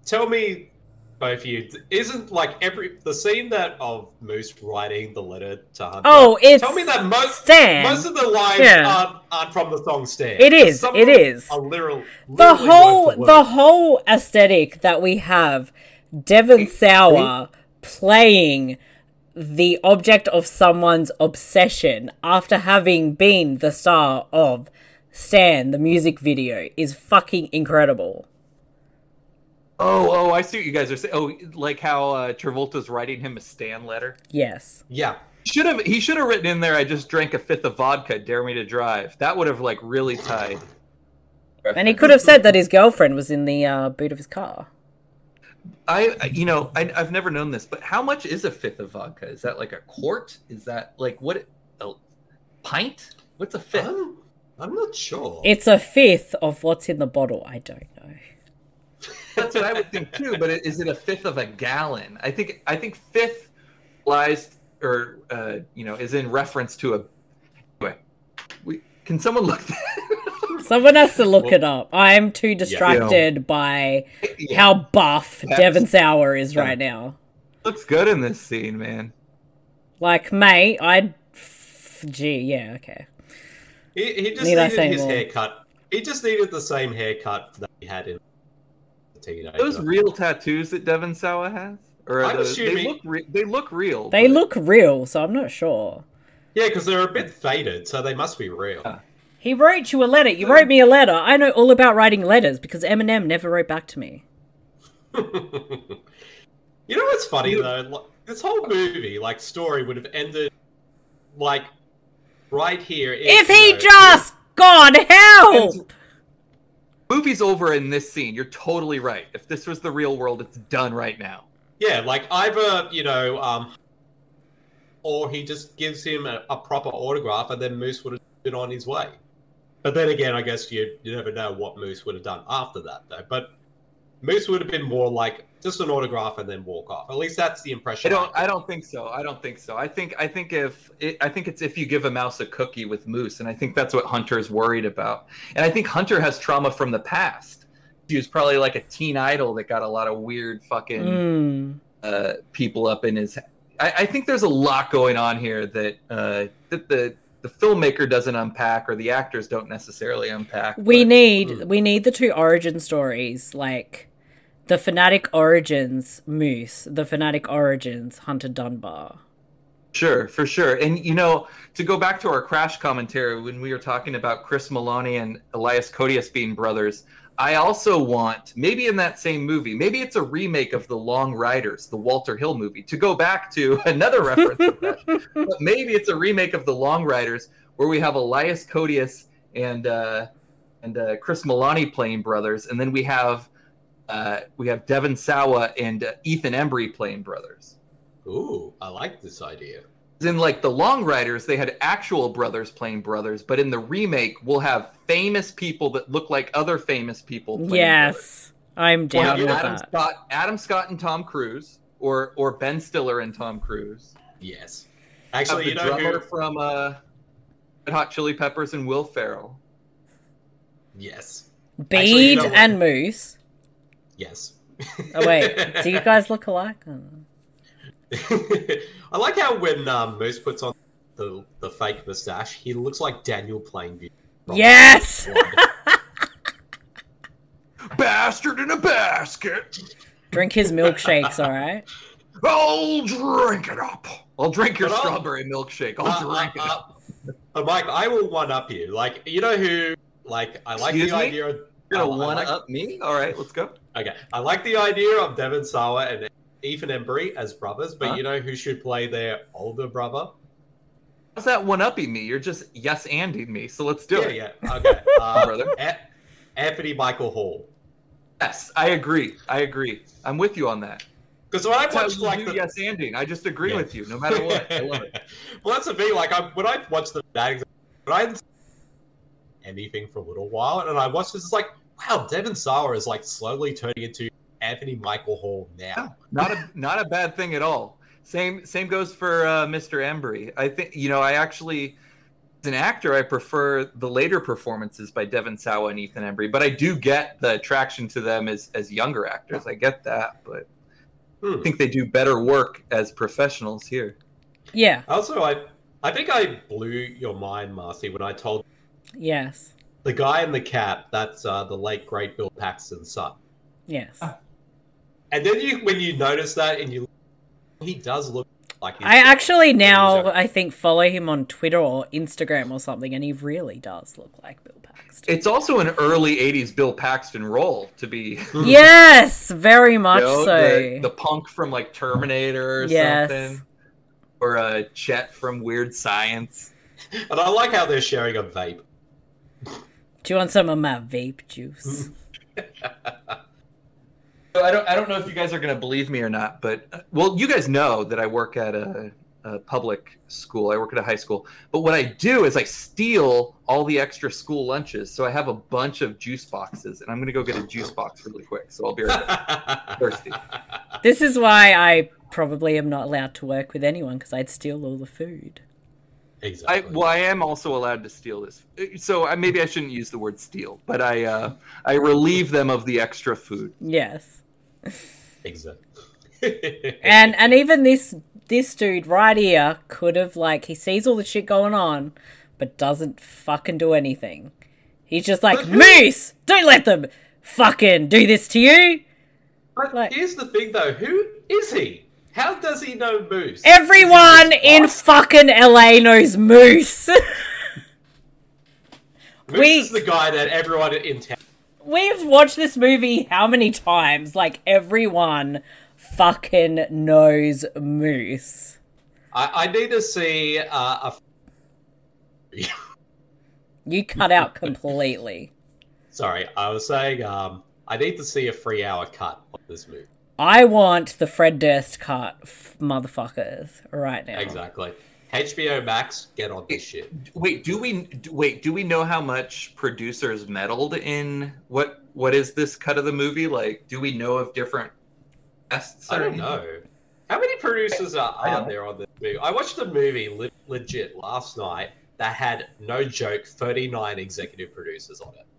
both of you, isn't like the scene that of Moose writing the letter to Hunter? Oh, it's tell me that most of the lines aren't from the song Stan. It is. It is. A literal the whole aesthetic that we have, Devon Sawa playing the object of someone's obsession after having been the star of Stan, the music video, is fucking incredible. Oh, I see what you guys are saying. Oh, like how Travolta's writing him a Stan letter? Yes. Yeah. He should have written in there, "I just drank a fifth of vodka, dare me to drive." That would have like really tied. And he could have said that his girlfriend was in the boot of his car. I've never known this, but how much is a fifth of vodka? Is that like a quart? Is that like a pint? What's a fifth? I'm not sure. It's a fifth of what's in the bottle. I don't know. That's what I would think too, but is it a fifth of a gallon? I think fifth lies or is in reference to a. Anyway, can someone look that? Someone has to look it up. I'm too distracted by how buff Devon Sawa is right now. Looks good in this scene, man. Like, mate, okay. He just needed his haircut. He just needed the same haircut that he had in Teenager. Those real tattoos that Devon Sawa has? Or I'm assuming... They look real. They look real, so I'm not sure. Yeah, because they're a bit faded, so they must be real. He wrote you a letter. You wrote me a letter. I know all about writing letters because Eminem never wrote back to me. You know what's funny, though? Like, this whole movie, story would have ended, right here. If he just... God help! Movie's over in this scene. You're totally right. If this was the real world, it's done right now. Yeah, either, or he just gives him a proper autograph and then Moose would have been on his way. But then again, I guess you never know what Moose would have done after that, though. But Moose would have been more like just an autograph and then walk off. At least that's the impression. I don't think so. I think it's if you give a mouse a cookie with Moose, and I think that's what Hunter's worried about. And I think Hunter has trauma from the past. He was probably like a teen idol that got a lot of weird fucking people up in his. I think there's a lot going on here that the filmmaker doesn't unpack, or the actors don't necessarily unpack. We need the two origin stories, like the Fanatic Origins Moose, the Fanatic Origins Hunter Dunbar. Sure, for sure. And, to go back to our Crash commentary, when we were talking about Chris Maloney and Elias Koteas being brothers, I also want, maybe in that same movie, maybe it's a remake of The Long Riders, the Walter Hill movie, to go back to another reference of that. But maybe it's a remake of The Long Riders where we have Elias Koteas and Chris Milani playing brothers, and then we have Devon Sawa and Ethan Embry playing brothers. Ooh, I like this idea. In like the Long Riders, they had actual brothers playing brothers, but in the remake, we'll have famous people that look like other famous people playing brothers. I'm down with that. Adam Scott and Tom Cruise, or Ben Stiller and Tom Cruise. Yes. Actually, the drummer from Red Hot Chili Peppers and Will Ferrell. Yes. Bede and Moose. Yes. Oh wait, do you guys look alike? I like how when Moose puts on the fake mustache, he looks like Daniel Plainview. Yes! Bastard in a basket! Drink his milkshakes, alright? I'll drink it up. I'll drink your strawberry milkshake. I'll drink it up. Mike, I will one-up you. Like, you know who... Like, I like Excuse the me? idea of... You're going to one-up me? All right, let's go. Okay. I like the idea of Devon Sawa and Ethan Embry as brothers, but you know who should play their older brother? How's that one-upping me? You're just yes-anding me, so let's do it. Yeah, okay. Brother. Anthony Michael Hall. Yes, I agree. I'm with you on that. Because when I watched like the yes-anding, I just agree with you, no matter what. I love it. Well, that's the thing. Like, when I watched the but I hadn't seen anything for a little while, and I watched this, it's like, wow, Devon Sawa is like slowly turning into Anthony Michael Hall now. Not a bad thing at all. Same goes for Mr. Embry. I think, I actually, as an actor, I prefer the later performances by Devon Sawa and Ethan Embry, but I do get the attraction to them as younger actors. I get that, but I think they do better work as professionals here. Yeah. Also, I think I blew your mind, Marcy, when I told Yes. the guy in the cap, that's the late, great Bill Paxton's son. Yes. And then when you notice that and he does look like I actually now, I think, follow him on Twitter or Instagram or something, and he really does look like Bill Paxton. It's also an early 80s Bill Paxton role to be. Yes, very much so. The punk from like Terminator or something. Or Chet from Weird Science. And I like how they're sharing a vape. Do you want some of my vape juice? I don't know if you guys are going to believe me or not, but you guys know that I work at a public school. I work at a high school. But what I do is I steal all the extra school lunches. So I have a bunch of juice boxes, and I'm going to go get a juice box really quick. So I'll be right back. Thirsty. This is why I probably am not allowed to work with anyone, because I'd steal all the food. Exactly. I am also allowed to steal this. So maybe I shouldn't use the word steal, but I relieve them of the extra food. Yes. Exactly. and even this dude right here could have, like, he sees all the shit going on, but doesn't fucking do anything. He's just like, Moose, don't let them fucking do this to you. But here's the thing, though. Who is he? How does he know Moose? Everyone in fucking LA knows Moose. Moose is the guy that everyone in town... We've watched this movie how many times? Like, everyone fucking knows Moose. I need to see You cut out completely. Sorry, I was saying I need to see a 3-hour cut of this movie. I want the Fred Durst cut, motherfuckers, right now. Exactly. HBO Max, get on this shit. Wait, do we know how much producers meddled in what is this cut of the movie? Like, do we know of different guests? I don't know. How many producers are there on this movie? I watched a movie legit last night that had, no joke, 39 executive producers on it.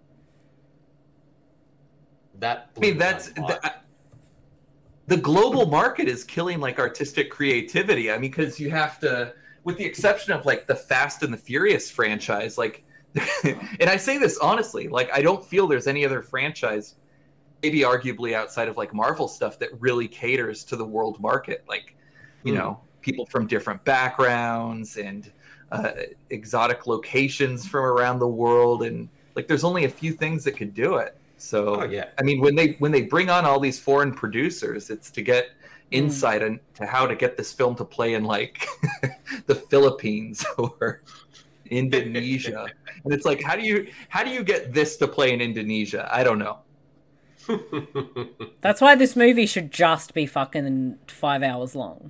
The global market is killing like artistic creativity. I mean, because you have to, with the exception of like the Fast and the Furious franchise, like, and I say this honestly, like, I don't feel there's any other franchise, maybe arguably outside of like Marvel stuff, that really caters to the world market. Like, you know, people from different backgrounds and exotic locations from around the world. And like, there's only a few things that could do it. So Oh, yeah. I mean, when they bring on all these foreign producers, it's to get insight into how to get this film to play in like the Philippines or Indonesia. And it's like, how do you get this to play in Indonesia? I don't know. That's why this movie should just be fucking 5 hours long.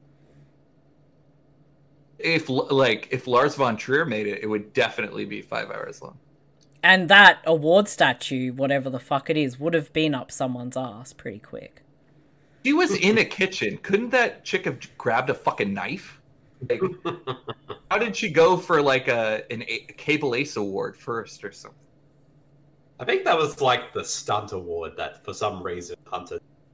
If Lars von Trier made it, it would definitely be 5 hours long. And that award statue, whatever the fuck it is, would have been up someone's ass pretty quick. She was in a kitchen. Couldn't that chick have grabbed a fucking knife? Like, how did she go for like a Cable Ace award first or something? I think that was like the stunt award that for some reason Hunter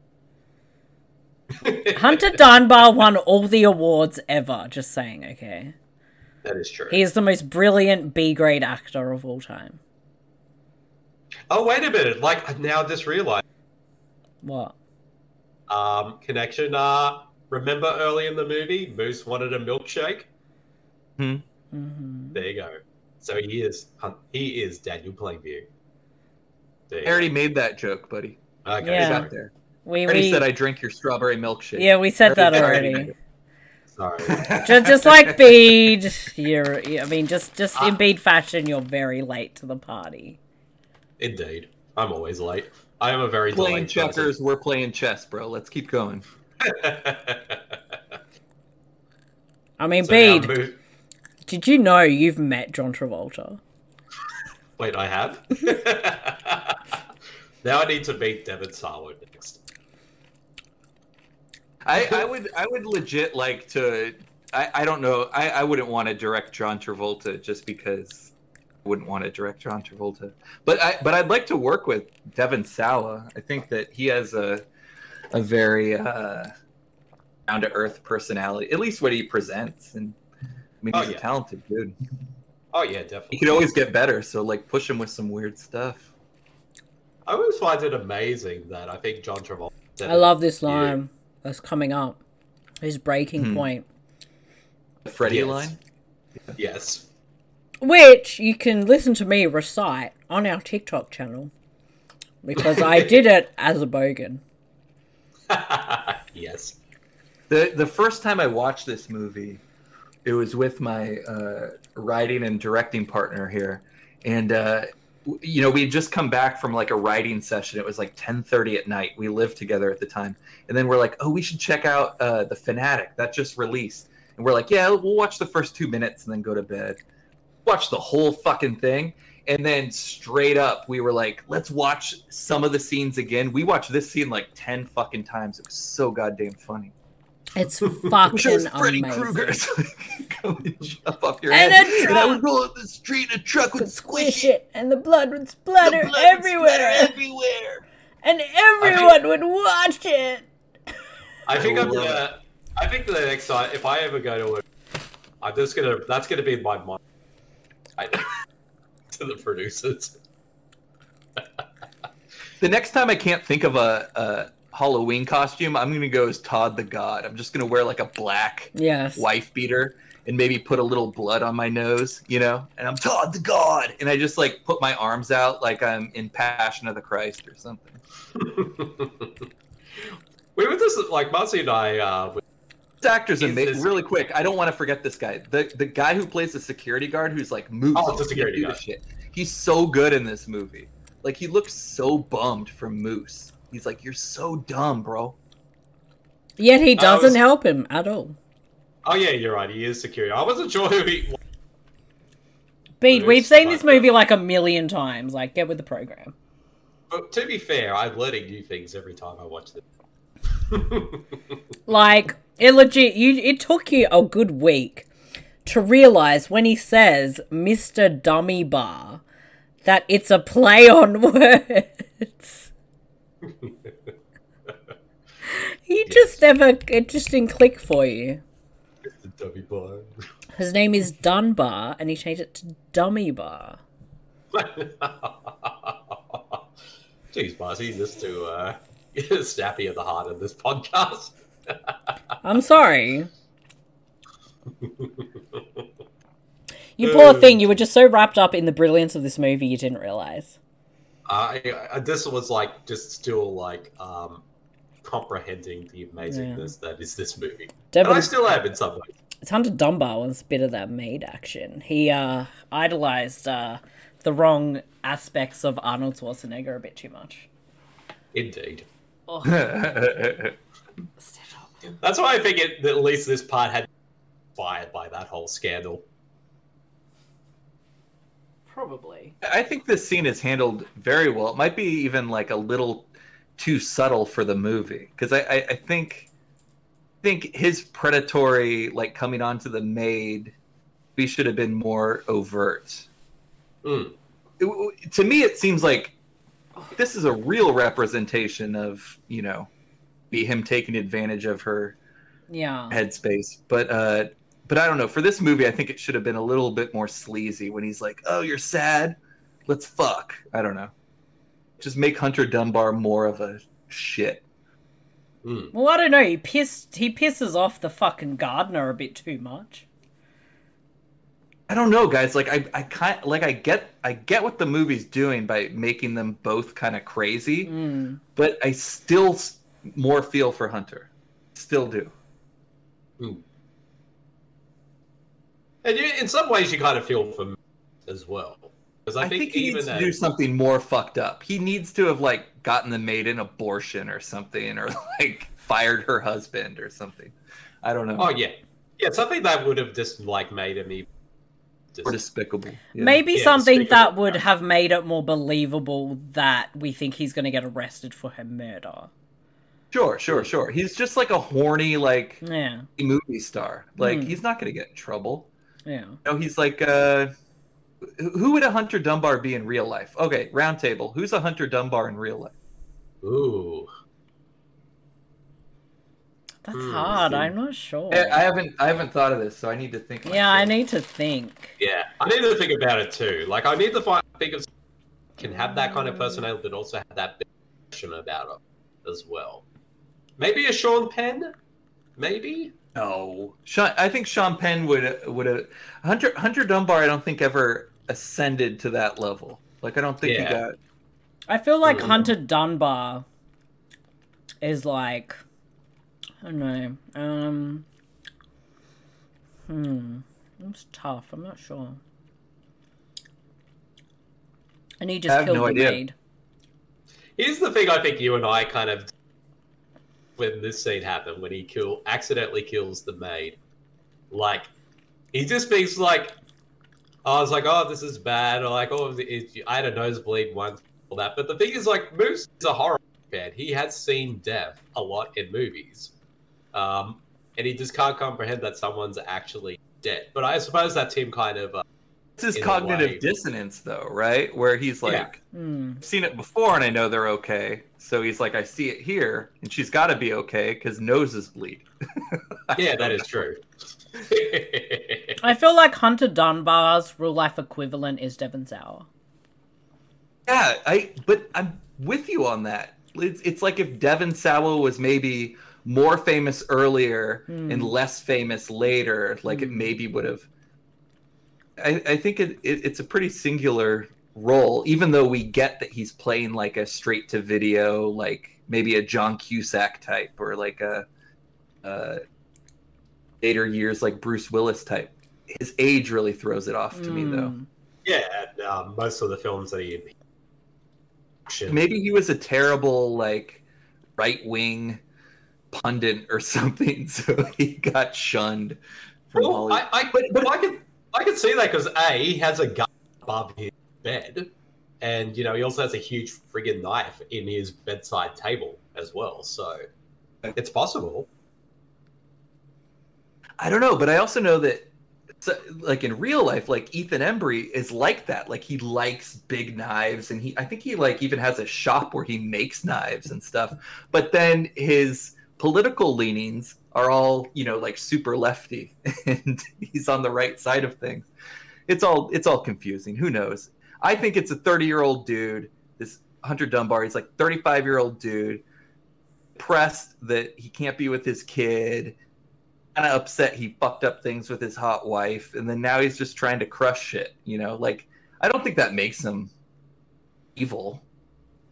Dunbar won all the awards ever, just saying, okay? That is true. He is the most brilliant B-grade actor of all time. Oh, wait a minute. Like, I now just realized. What? Connection. Remember early in the movie, Moose wanted a milkshake? Mm-hmm. There you go. So he is Daniel Plainview. I already made that joke, buddy. Okay. Yeah. I got there. We said I drink your strawberry milkshake. Yeah, we said that already. Sorry. just like Bede, just in Bede fashion, you're very late to the party. Indeed. I'm always late. I am a very playing delayed checkers, person. we're playing chess, bro. Let's keep going. I mean, So now Bede, did you know you've met John Travolta? Wait, I have? Now I need to meet Devon Sawa next. I would legit like to. I don't know. I wouldn't want to direct John Travolta just because I wouldn't want to direct John Travolta. But I'd like to work with Devon Sawa. I think that he has a very down to earth personality. At least what he presents, and I mean he's a talented dude. Oh yeah, definitely. He could always get better. So like push him with some weird stuff. I always find it amazing that I think John Travolta. I love this line that's coming up. His breaking point. The Freddy Yes. line? Yes. Which you can listen to me recite on our TikTok channel. Because I did it as a bogan. Yes. The first time I watched this movie, it was with my writing and directing partner here. And, we had just come back from like a writing session. It was like 10:30 at night. We lived together at the time. And then we're like, oh, we should check out The Fanatic. That just released. And we're like, yeah, we'll watch the first 2 minutes and then go to bed. Watch the whole fucking thing. And then straight up, we were like, let's watch some of the scenes again. We watched this scene like 10 fucking times. It was so goddamn funny. It's fucking Freddy amazing. Krueger come and jump off your And head. a And I truck would roll up the street, a truck would Squish it, and the blood would splatter The blood would everywhere. splatter everywhere. And everyone would watch it. I think I think the next time, if I ever go to that's gonna be my mind to the producers. The next time I can't think of a Halloween costume, I'm going to go as Todd the God. I'm just going to wear like a black wife beater and maybe put a little blood on my nose, and I'm Todd the God. And I just like put my arms out like I'm in Passion of the Christ or something. We were just like Marcy and I. This actor's amazing. Really quick, I don't want to forget this guy. The guy who plays the security guard, who's like Moose. Oh, the security guard. Shit. He's so good in this movie. Like he looks so bummed from Moose. He's like, you're so dumb, bro. Yet he doesn't help him at all. Oh yeah, you're right. He is security. I wasn't sure who he. Bede, we've seen this movie like a million times. Like, get with the program. But to be fair, I'm learning new things every time I watch this. Like, it took you a good week to realize when he says Mr. Dummy Bar that it's a play on words. It just didn't click for you. Mr. Dummy Bar. His name is Dunbar, and he changed it to Dummy Bar. Jeez, Marcy, just to snappy at the heart of this podcast. I'm sorry. You poor thing, you were just so wrapped up in the brilliance of this movie you didn't realize. This was like just still like comprehending the amazingness that is this movie. And I still have in some ways. It's Hunter Dunbar was a bit of that maid action. He idolized the wrong aspects of Arnold Schwarzenegger a bit too much. Indeed. Oh. That's why I think that at least this part had been inspired by that whole scandal. Probably. I think this scene is handled very well. It might be even like a little too subtle for the movie, because I think his predatory, like, coming onto the maid, we should have been more overt. To me, it seems like this is a real representation of, you know, him taking advantage of her headspace. But I don't know. For this movie, I think it should have been a little bit more sleazy when he's like, "Oh, you're sad? Let's fuck." I don't know. Just make Hunter Dunbar more of a shit. Well, I don't know. He pisses off the fucking gardener a bit too much. I don't know, guys. Like I get what the movie's doing by making them both kind of crazy, but I still more feel for Hunter. Still do. And in some ways, you kind of feel for me as well. Because I think he needs to do something more fucked up. He needs to have, like, gotten the maid an abortion or something, or, like, fired her husband or something. I don't know. Oh, yeah. Yeah, something that would have just, like, made him even... Or despicable. Yeah. Maybe something that would have made it more believable that we think he's going to get arrested for her murder. Sure. He's just, like, a horny, like, movie star. Like, he's not going to get in trouble. Yeah. No, he's like, who would a Hunter Dunbar be in real life? Okay, round table. Who's a Hunter Dunbar in real life? Ooh. That's hard. I'm not sure. I haven't thought of this, so I need to think. Yeah, I need to think. Yeah, I need to think about it too. Like, I need to think of can have that kind of personality, but also have that big passion about it as well. Maybe a Sean Penn? Maybe? No. I think Sean Penn would have... Hunter Dunbar, I don't think ever ascended to that level. Like, I don't think he got... I feel like Hunter Dunbar is like... I don't know. It's tough. I'm not sure. And he just killed the maid. Here's the thing I think you and I kind of... when this scene happened, when he accidentally kills the maid, like, he just thinks like, I was like, oh, this is bad, or like, oh, I had a nosebleed once, all that. But the thing is, like, Moose is a horror fan. He has seen death a lot in movies, and he just can't comprehend that someone's actually dead. But I suppose that's him kind of. It's his cognitive dissonance, though, right? Where he's like, I've seen it before and I know they're okay. So he's like, I see it here, and she's got to be okay because noses bleed. Yeah, that is true. I feel like Hunter Dunbar's real life equivalent is Devon Sawa. Yeah, but I'm with you on that. It's like if Devon Sawa was maybe more famous earlier and less famous later, like it maybe would have. I think it's a pretty singular role, even though we get that he's playing like a straight to video, like maybe a John Cusack type, or like a later years like Bruce Willis type. His age really throws it off to me, though. Yeah, and most of the films that he maybe he was a terrible like right wing pundit or something, so he got shunned from Hollywood. But I can see that because he has a gun above his bed, and he also has a huge friggin' knife in his bedside table as well. So it's possible. I don't know, but I also know that, like in real life, like Ethan Embry is like that. Like he likes big knives, and I think he like even has a shop where he makes knives and stuff. But then his political leanings are all, like super lefty, and he's on the right side of things. It's all confusing. Who knows? I think it's a 30-year-old dude, this Hunter Dunbar. He's like 35-year-old dude, depressed that he can't be with his kid, kind of upset he fucked up things with his hot wife, and then now he's just trying to crush shit. Like, I don't think that makes him evil.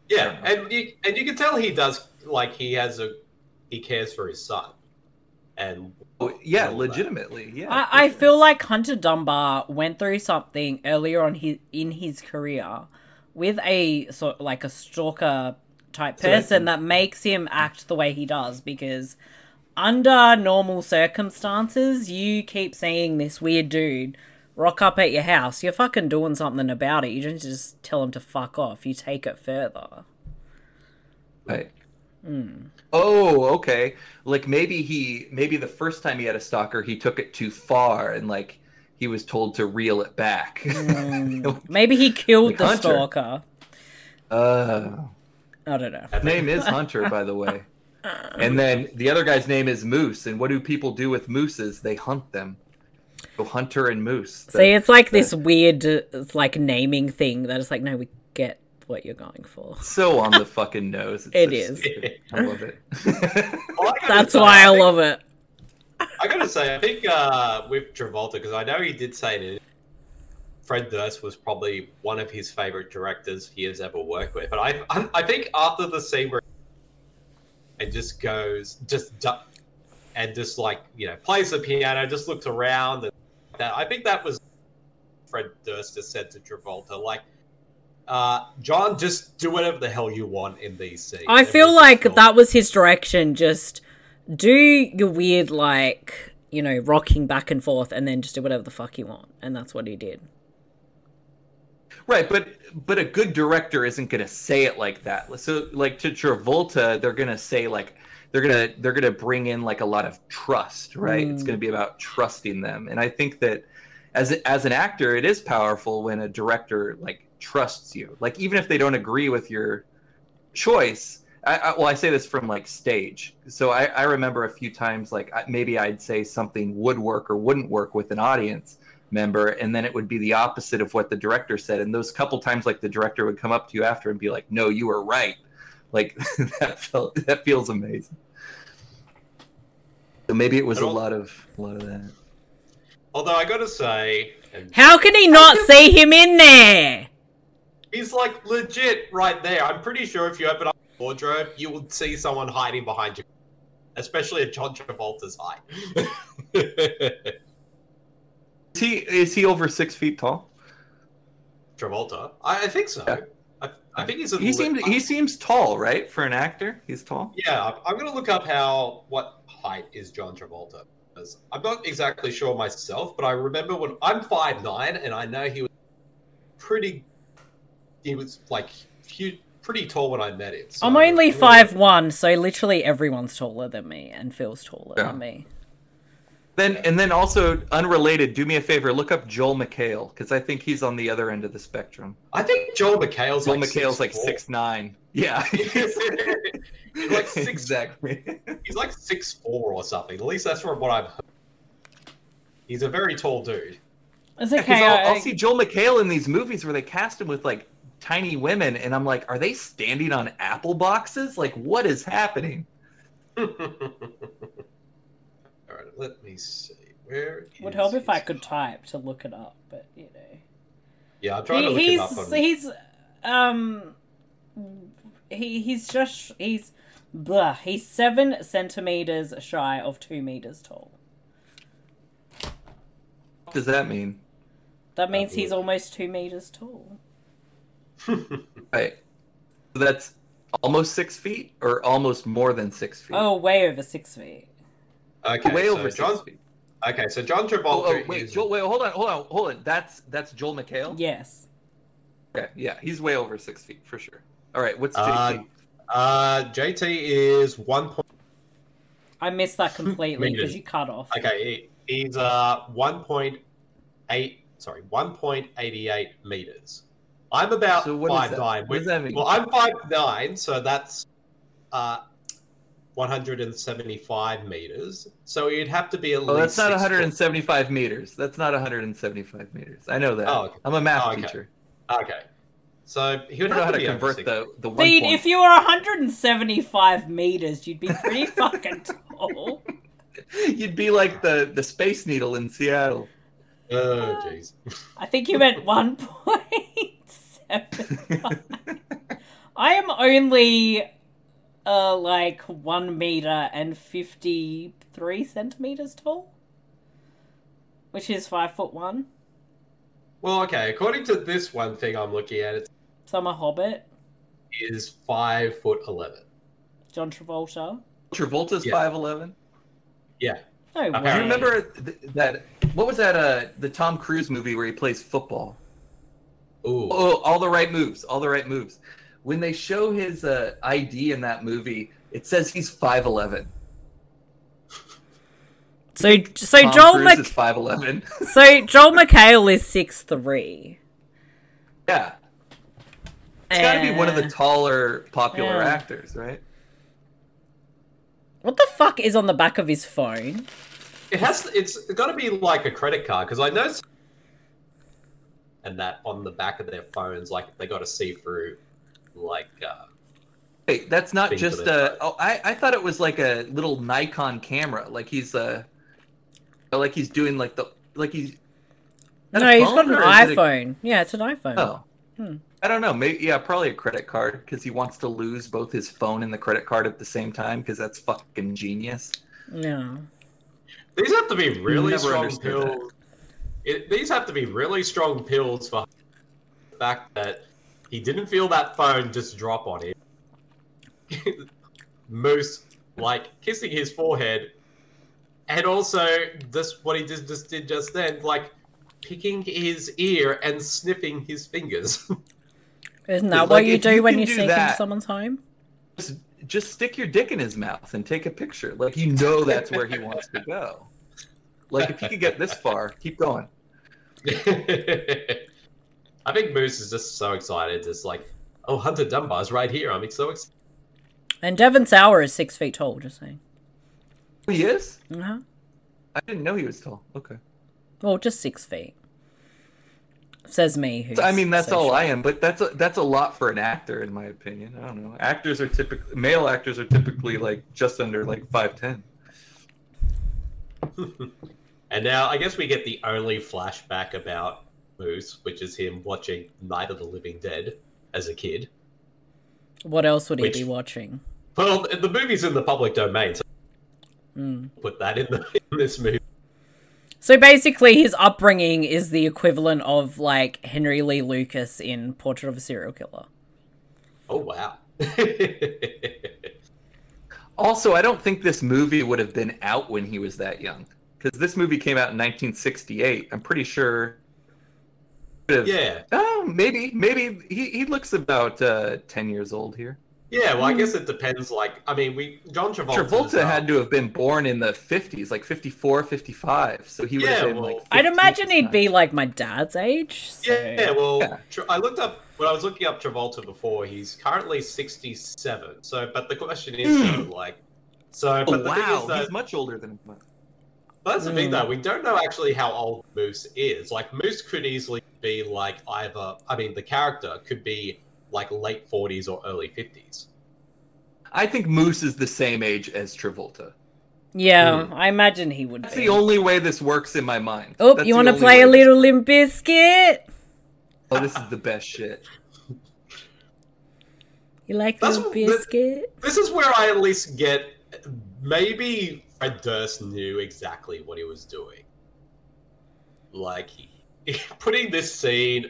Yeah, and you can tell he does, like, he cares for his son. And yeah, legitimately, yeah. I feel like Hunter Dunbar went through something earlier on in his career with a stalker type person that makes him act the way he does, because under normal circumstances, you keep seeing this weird dude rock up at your house, you're fucking doing something about it. You don't just tell him to fuck off. You take it further. Right. Oh, okay. Like maybe the first time he had a stalker, he took it too far and like he was told to reel it back. Maybe he killed like the Hunter. stalker. I don't know. His name is Hunter, by the way. And then the other guy's name is Moose. And what do people do with mooses? They hunt them. So Hunter and Moose. See, it's like this weird, like, naming thing that is like, no, we get what you're going for. So on the fucking nose. It is. Stupid. I love it. That's why I love it. I gotta say, I think with Travolta, because I know he did say that Fred Durst was probably one of his favorite directors he has ever worked with. But I think after the scene where it just goes, and just like, you know, plays the piano, just looks around, and that, I think that was Fred Durst just said to Travolta, like, John, just do whatever the hell you want in these scenes. I feel like that was his direction. Just do your weird, like, you know, rocking back and forth, and then just do whatever the fuck you want. And that's what he did. Right, but a good director isn't going to say it like that. So, like, to Travolta, they're going to say, like, they're gonna bring in like a lot of trust, right? It's going to be about trusting them, and I think that as an actor, it is powerful when a director like trusts you. Like even if they don't agree with your choice, I say this from like stage. So I remember a few times like maybe I'd say something would work or wouldn't work with an audience member, and then it would be the opposite of what the director said. And those couple times, like the director would come up to you after and be like, "No, you were right." Like that feels amazing. So maybe it was a lot of that. Although I gotta say, how can he not see him in there? He's like legit right there. I'm pretty sure if you open up the wardrobe, you will see someone hiding behind you, especially at John Travolta's height. Is he over 6 feet tall? Travolta, I think so. Yeah. I think he seems tall, right? For an actor, he's tall. Yeah, I'm gonna look up what height is John Travolta. Because I'm not exactly sure myself, but I remember when I'm 5'9", and I know he was pretty tall when I met him. So I'm only 5'1", so literally everyone's taller than me and feels taller than me. Then also unrelated, do me a favor, look up Joel McHale, because I think he's on the other end of the spectrum. I think Joel McHale's like 6'9". Yeah. He's like 6', exactly. He's like 6'4" or something. At least that's from what I've heard. He's a very tall dude. It's okay. I'll see Joel McHale in these movies where they cast him with like tiny women, and I'm like, are they standing on apple boxes? Like, what is happening? Alright, let me see. Where would help if I could type to look it up, but you know. Yeah, I'm trying to look him up. He's 7 centimeters shy of 2 meters tall. What does that mean? That means he's almost 2 meters tall. Right. So that's almost 6 feet, or almost more than 6 feet? Oh, way over 6 feet. Okay, way so over 6 feet. Okay, so John Travolta. Hold on. That's Joel McHale? Yes. Okay, yeah, he's way over 6 feet for sure. All right, what's JT? JT is 1. I missed that completely because you cut off. Okay, he's 1.88 meters. I'm about 5'9". What does that mean? Well, I'm 5'9", so that's 175 meters. So you'd have to be at least. Oh, that's not 175 meters. That's not 175 meters. I know that. Oh, okay. I'm a math teacher. Okay. So he would know have how to to convert the 1 Dude, point. if you were 175 meters, you'd be pretty fucking tall. You'd be like the Space Needle in Seattle. Oh, jeez. I think you meant 1.75. I am only like 1 meter and 53 centimeters tall, which is 5'1". Well, okay. According to this one thing I'm looking at, it So I'm a hobbit. is 5'11". John Travolta. Travolta's Yeah. 5'11". Yeah. No way. Do you remember that? What was that? The Tom Cruise movie where he plays football? Ooh. Oh, all the right moves. All the right moves. When they show his ID in that movie, it says he's 5'11". So Tom Joel Cruise is 5'11". So Joel McHale is 6'3". Yeah. It's got to be one of the taller, popular Yeah. actors, right? What the fuck is on the back of his phone? It's got to be like a credit card, because I know and that on the back of their phones, like they got to see through, like. Hey, that's not Thing just for their a. Oh, I thought it was like a little Nikon camera, like he's doing like the he's. Is that No, a he's got phone an or is it a- iPhone. Yeah, it's an iPhone. Oh. Hmm. I don't know. Maybe probably a credit card because he wants to lose both his phone and the credit card at the same time because that's fucking genius. Yeah. These have to be really Never strong understood that. pills. These have to be really strong pills for the fact that he didn't feel that phone just drop on him. Moose, like, kissing his forehead. And also, this what he just did just then, like, picking his ear and sniffing his fingers. Isn't that Like, what you if do you when can you do sneak into that- someone's home? Just stick your dick in his mouth and take a picture. Like you know that's where he wants to go. Like if he could get this far, keep going. I think Moose is just so excited. Just like, oh, Hunter Dunbar's right here. I'm so excited. And Devon Sauer is 6 feet tall, just saying. He is? Uh-huh. I didn't know he was tall. Okay. Well, just 6 feet. Says me. Who's I mean, that's so all short. I am, but that's a lot for an actor, in my opinion. I don't know. Male actors are typically like just under like 5'10". And now I guess we get the only flashback about Moose, which is him watching Night of the Living Dead as a kid. What else would he Which- be watching? Well, the movie's in the public domain, so put that in this movie. So basically, his upbringing is the equivalent of, like, Henry Lee Lucas in Portrait of a Serial Killer. Oh, wow. Also, I don't think this movie would have been out when he was that young. Because this movie came out in 1968. I'm pretty sure. Yeah. Oh, maybe he looks about 10 years old here. Yeah, well, I guess it depends. Like, I mean, John Travolta. Travolta had to have been born in the 50s, like 54, 55. So he would have been like. I'd 15 imagine at the he'd time. be like my dad's age. So. Yeah, well, Yeah. I looked up when I was looking up Travolta before. He's currently 67. So, but the question is, though, like, so. But Oh, the thing wow, is that he's much older than him. but that's the thing, though. We don't know actually how old Moose is. Like, Moose could easily be like either. I mean, the character could be like late 40s or early 50s. I think Moose is the same age as Travolta. Yeah, I imagine he would That's be. the only way this works in my mind. Oh, That's you the want to only play a way this- little Limp Bizkit? Oh, this is the best shit. You like That's Limp what- Bizkit? This is where I at least get maybe Fred Durst knew exactly what he was doing. Like putting this scene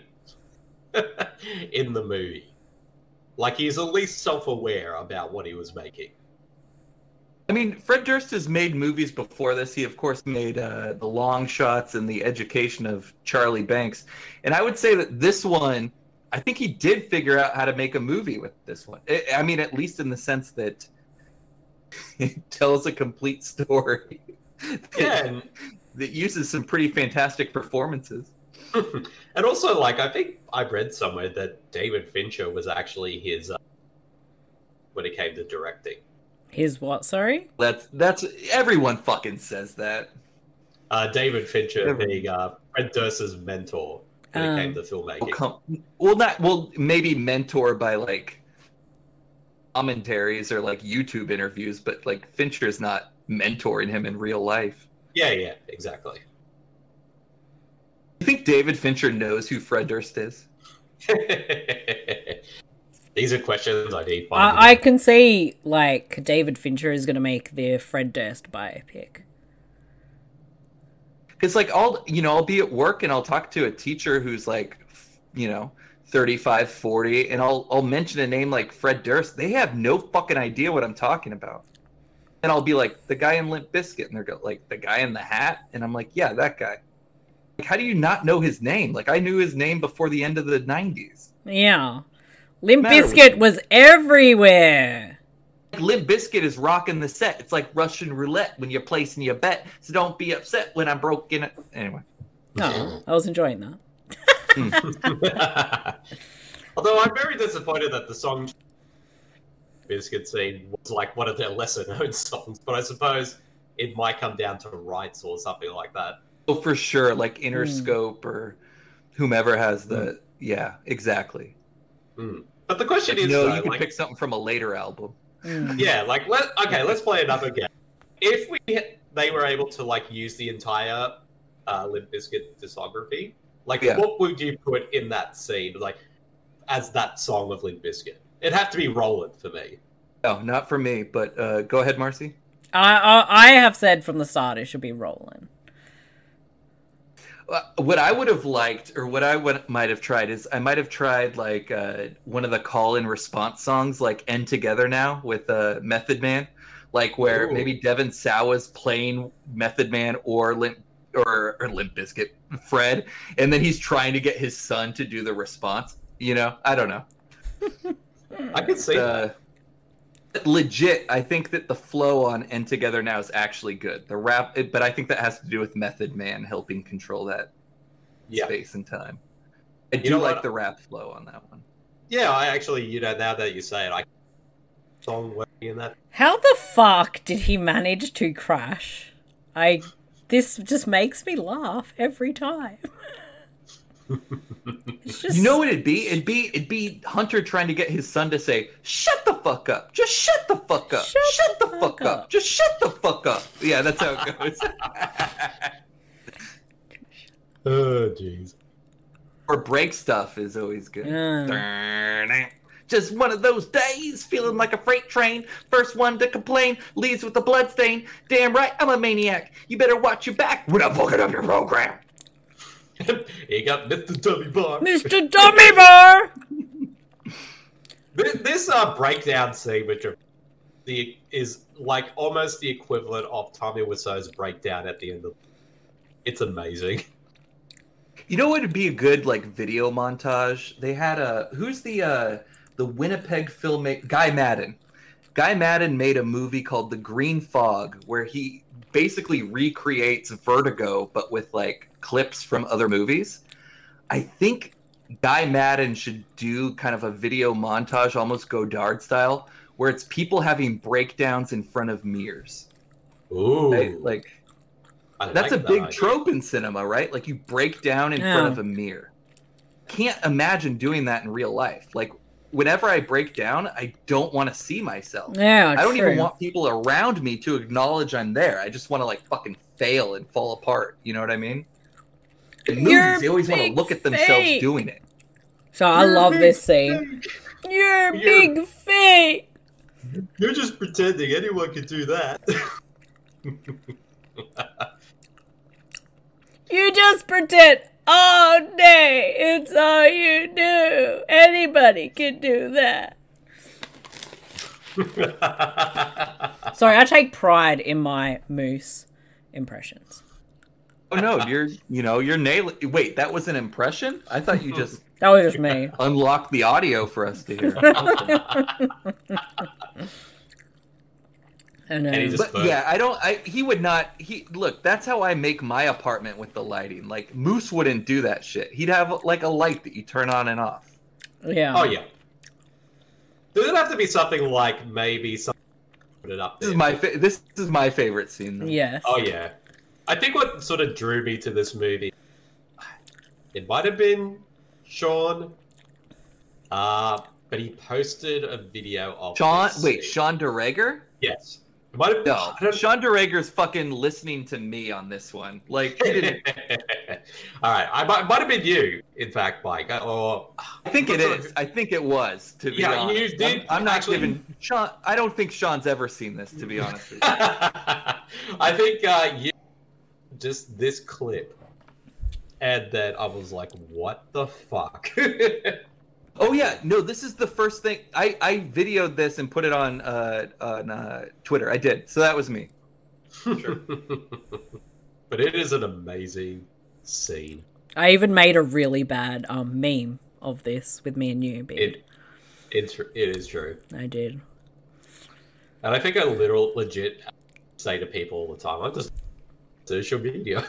in the movie. Like he's at least self-aware about what he was making. I mean, Fred Durst has made movies before this. He, of course, made The Long Shots and The Education of Charlie Banks. And I would say that this one, I think he did figure out how to make a movie with this one. I mean, at least in the sense that it tells a complete story. Yeah, That uses some pretty fantastic performances. and also, like, I think I read somewhere that David Fincher was actually his when it came to directing. His what, sorry? That's everyone fucking says that. David Fincher being Fred Durst's mentor when it came to filmmaking. Maybe mentor by like commentaries or like YouTube interviews, but like Fincher's not mentoring him in real life. Yeah, exactly. You think David Fincher knows who Fred Durst is? These are questions I need. I can see, like, David Fincher is going to make the Fred Durst biopic. Because, like, I'll be at work and I'll talk to a teacher who's, like, 35, 40, and I'll mention a name like Fred Durst. They have no fucking idea what I'm talking about. And I'll be like, the guy in Limp Bizkit, and they're like, the guy in the hat? And I'm like, yeah, that guy. Like, how do you not know his name? Like, I knew his name before the end of the 90s. Yeah. Limp Bizkit was everywhere. Limp Bizkit is rocking the set. It's like Russian roulette when you're placing your bet. So don't be upset when I'm broke in it. Anyway. Oh, I was enjoying that. Although I'm very disappointed that the song Bizkit scene was like one of their lesser known songs, but I suppose it might come down to rights or something like that. Oh, for sure, like Interscope or whomever has the yeah, exactly. But the question is, you can pick something from a later album. Yeah, like let's play it up again. If they were able to like use the entire Limp Bizkit discography, like what would you put in that scene, like as that song of Limp Bizkit? It'd have to be Roland for me. No, not for me. But go ahead, Marcy. I have said from the start it should be Roland. What I would have liked, or what I might have tried, is I might have tried like one of the call and response songs, like "End Together Now" with Method Man, like where maybe Devon Sawa's playing Method Man or Limp Bizkit, Fred, and then he's trying to get his son to do the response. I don't know. I could see that. Legit, I think that the flow on "End Together Now" is actually good. The rap, but I think that has to do with Method Man helping control that space and time. I do like the rap flow on that one. Yeah, I actually, now that you say it, I song working in that. How the fuck did he manage to crash? This just makes me laugh every time. You know what it'd be? It'd be Hunter trying to get his son to say, "Shut the fuck up! Just shut the fuck up! Shut the fuck up! Just shut the fuck up!" Yeah, that's how it goes. Oh, jeez. Or break stuff is always good. Just one of those days, feeling like a freight train. First one to complain, leaves with a blood stain. Damn right, I'm a maniac. You better watch your back when I'm fucking up your program. You got Mr. Dummy Bar. Mr. Dummy Bar! This breakdown scene, which is like almost the equivalent of Tommy Wiseau's breakdown at the end of. It's amazing. You know what would be a good like video montage? They had who's the Winnipeg filmmaker Guy Madden. Guy Madden made a movie called The Green Fog, where he basically recreates Vertigo, but with like clips from other movies. I think Guy Madden should do kind of a video montage, almost Godard style, where it's people having breakdowns in front of mirrors. Ooh. Right? That's a big trope in cinema, right? Like you break down in front of a mirror. Can't imagine doing that in real life. Like whenever I break down, I don't want to see myself. Yeah, I don't even want people around me to acknowledge I'm there. I just want to like fucking fail and fall apart. You know what I mean? In movies, they always want to look at themselves doing it. So I love this scene. You're big fake. You're just pretending. Anyone can do that. You just pretend all day. It's all you do. Anybody can do that. Sorry, I take pride in my Moose impressions. Oh no, you're nailing. Wait, that was an impression? I thought you just that was just me. Unlocked the audio for us to hear. But yeah, he would not. Look, that's how I make my apartment with the lighting. Like Moose wouldn't do that shit. He'd have like a light that you turn on and off. Yeah. Oh yeah. Does it have to be something like maybe something put it up there? This is my favorite scene though. Yes. Oh yeah. I think what sort of drew me to this movie, it might have been Sean, but he posted a video of Sean. Wait, Sean DeRager? Yes. No, Sean DeRager's fucking listening to me on this one. Like, he didn't. All right, I might have been you, in fact, Mike. Or I think it is. I think it was. To be honest, you did. I'm not actually... giving Sean. I don't think Sean's ever seen this. To be honest with you, I think you just this clip, and then I was like, "What the fuck." Oh yeah, no, this is the first thing I videoed this and put it on Twitter. I did, so that was me. Sure. But it is an amazing scene. I even made a really bad meme of this with me and you. It is true. I did, and I think I legit say to people all the time, "I'm just social media."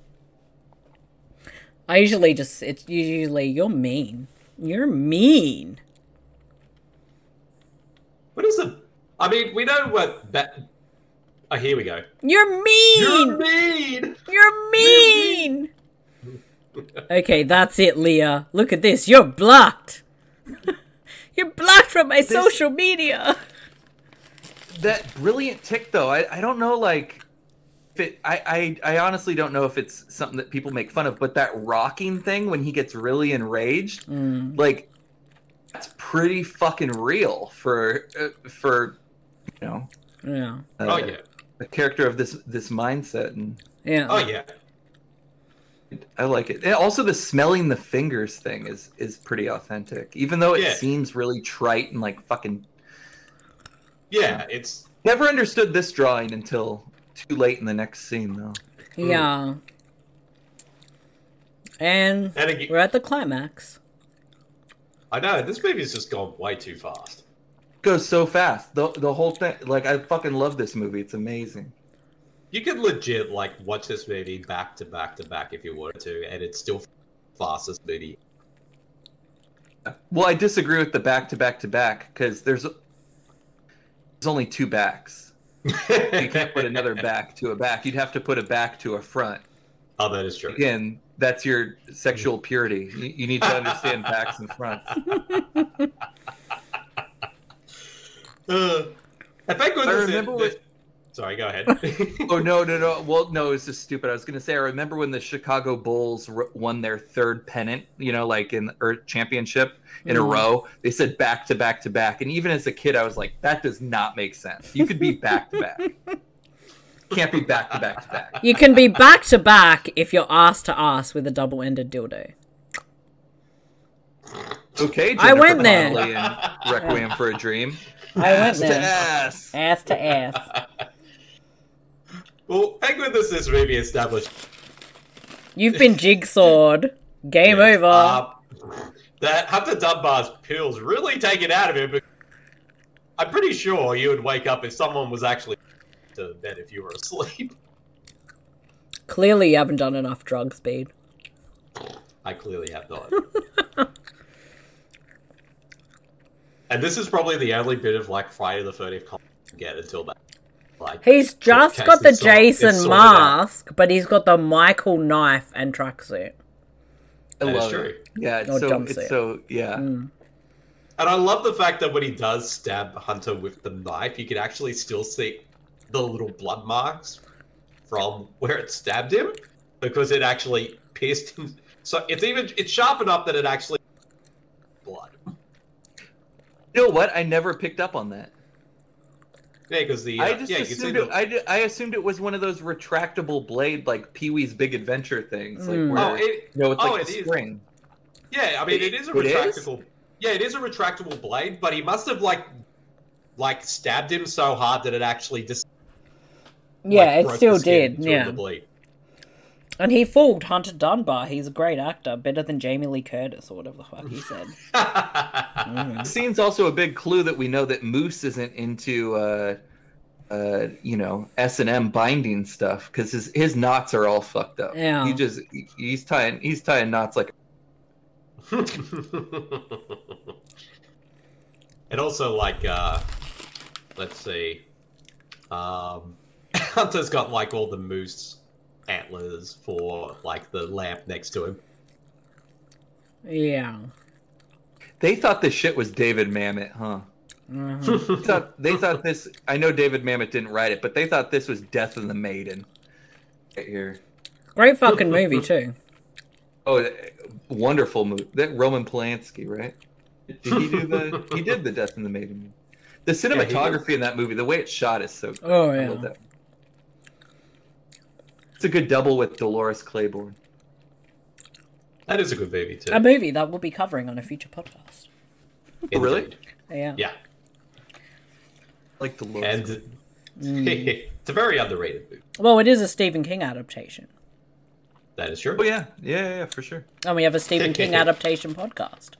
It's usually you're mean. You're mean. What is it? I mean, we know what that. Oh, here we go. You're mean. You're mean. You're mean. Okay, that's it, Leah. Look at this. You're blocked. You're blocked from my social media. That brilliant tick, though. I don't know, like. I honestly don't know if it's something that people make fun of, but that rocking thing when he gets really enraged, like, that's pretty fucking real for you know, a character of this mindset, and I like it. And also, the smelling the fingers thing is pretty authentic, even though it seems really trite and like fucking. Yeah, it's never understood this drawing until too late in the next scene, though. Yeah. And we're at the climax. I know, this movie's just gone way too fast. It goes so fast. The whole thing, like, I fucking love this movie. It's amazing. You could legit, like, watch this movie back to back to back if you wanted to, and it's still fastest movie. Well, I disagree with the back to back to back, because there's only two backs. You can't put another back to a back. You'd have to put a back to a front. Oh, that is true. Again, that's your sexual purity. You need to understand backs and fronts. Sorry, go ahead. Oh, no. Well, no, it's just stupid. I was going to say, I remember when the Chicago Bulls won their third pennant, you know, like in the Earth Championship in a row. They said back to back to back. And even as a kid, I was like, that does not make sense. You could be back to back. Can't be back to back to back. You can be back to back if you're ass to ass with a double-ended dildo. Okay, Jennifer I went there. Connelly in Requiem for a Dream. I went there. Ass to ass. Ass to ass. Well, thank goodness this movie established. You've been jigsawed. Game over. That Hunter Dunbar's pills really take it out of him. But I'm pretty sure you would wake up if someone was actually to bed if you were asleep. Clearly, you haven't done enough drug speed. I clearly have not. And this is probably the only bit of like Friday the 13th content I get until that. Like, he's just got the Jason mask, but he's got the Michael knife and tracksuit. That is true. Yeah, it's so yeah. And I love the fact that when he does stab Hunter with the knife, you can actually still see the little blood marks from where it stabbed him, because it actually pierced him. So it's sharp enough that it actually blood. You know what? I never picked up on that. Yeah, because I assumed it was one of those retractable blade, like Pee-wee's Big Adventure things, like where it's like a spring. Yeah, I mean it is a retractable. Yeah, it is a retractable blade, but he must have like stabbed him so hard that it actually just. Yeah, it still did. Yeah. The bleed. And he fooled Hunter Dunbar. He's a great actor, better than Jamie Lee Curtis or whatever the fuck he said. The scene's also a big clue that we know that Moose isn't into, S&M binding stuff, because his knots are all fucked up. Yeah, he's tying knots like. And also, like, let's see, Hunter's got like all the moose antlers for like the lamp next to him. Yeah. They thought this shit was David Mamet, huh? They thought this. I know David Mamet didn't write it, but they thought this was Death of the Maiden. Right here. Great fucking movie too. Oh, wonderful movie. That Roman Polanski, right? Did he do the? He did the Death of the Maiden. The cinematography in that movie, the way it's shot, is so good. Oh I yeah. love that. It's a good double with Dolores Claiborne. That is a good movie too. A movie that we'll be covering on a future podcast. Oh, really? Yeah. Yeah. Like Dolores. And it's a very underrated movie. Well, it is a Stephen King adaptation. That is true. Oh yeah, yeah, for sure. And we have a Stephen King adaptation podcast.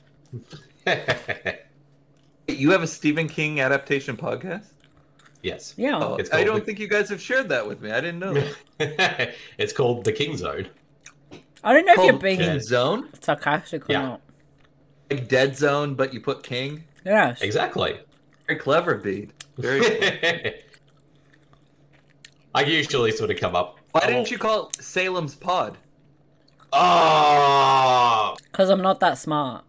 You have a Stephen King adaptation podcast? Yes. Yeah. Oh, It's I called don't think you guys have shared that with me. I didn't know that. It's called The King Zone. I don't know if you're Called being King Zone? sarcastic or Yeah. not. Like Dead Zone, but you put King? Yes. Exactly. Very clever, Bede. Very clever. I usually sort of come up. Why didn't you call it Salem's Pod? Oh! Because I'm not that smart.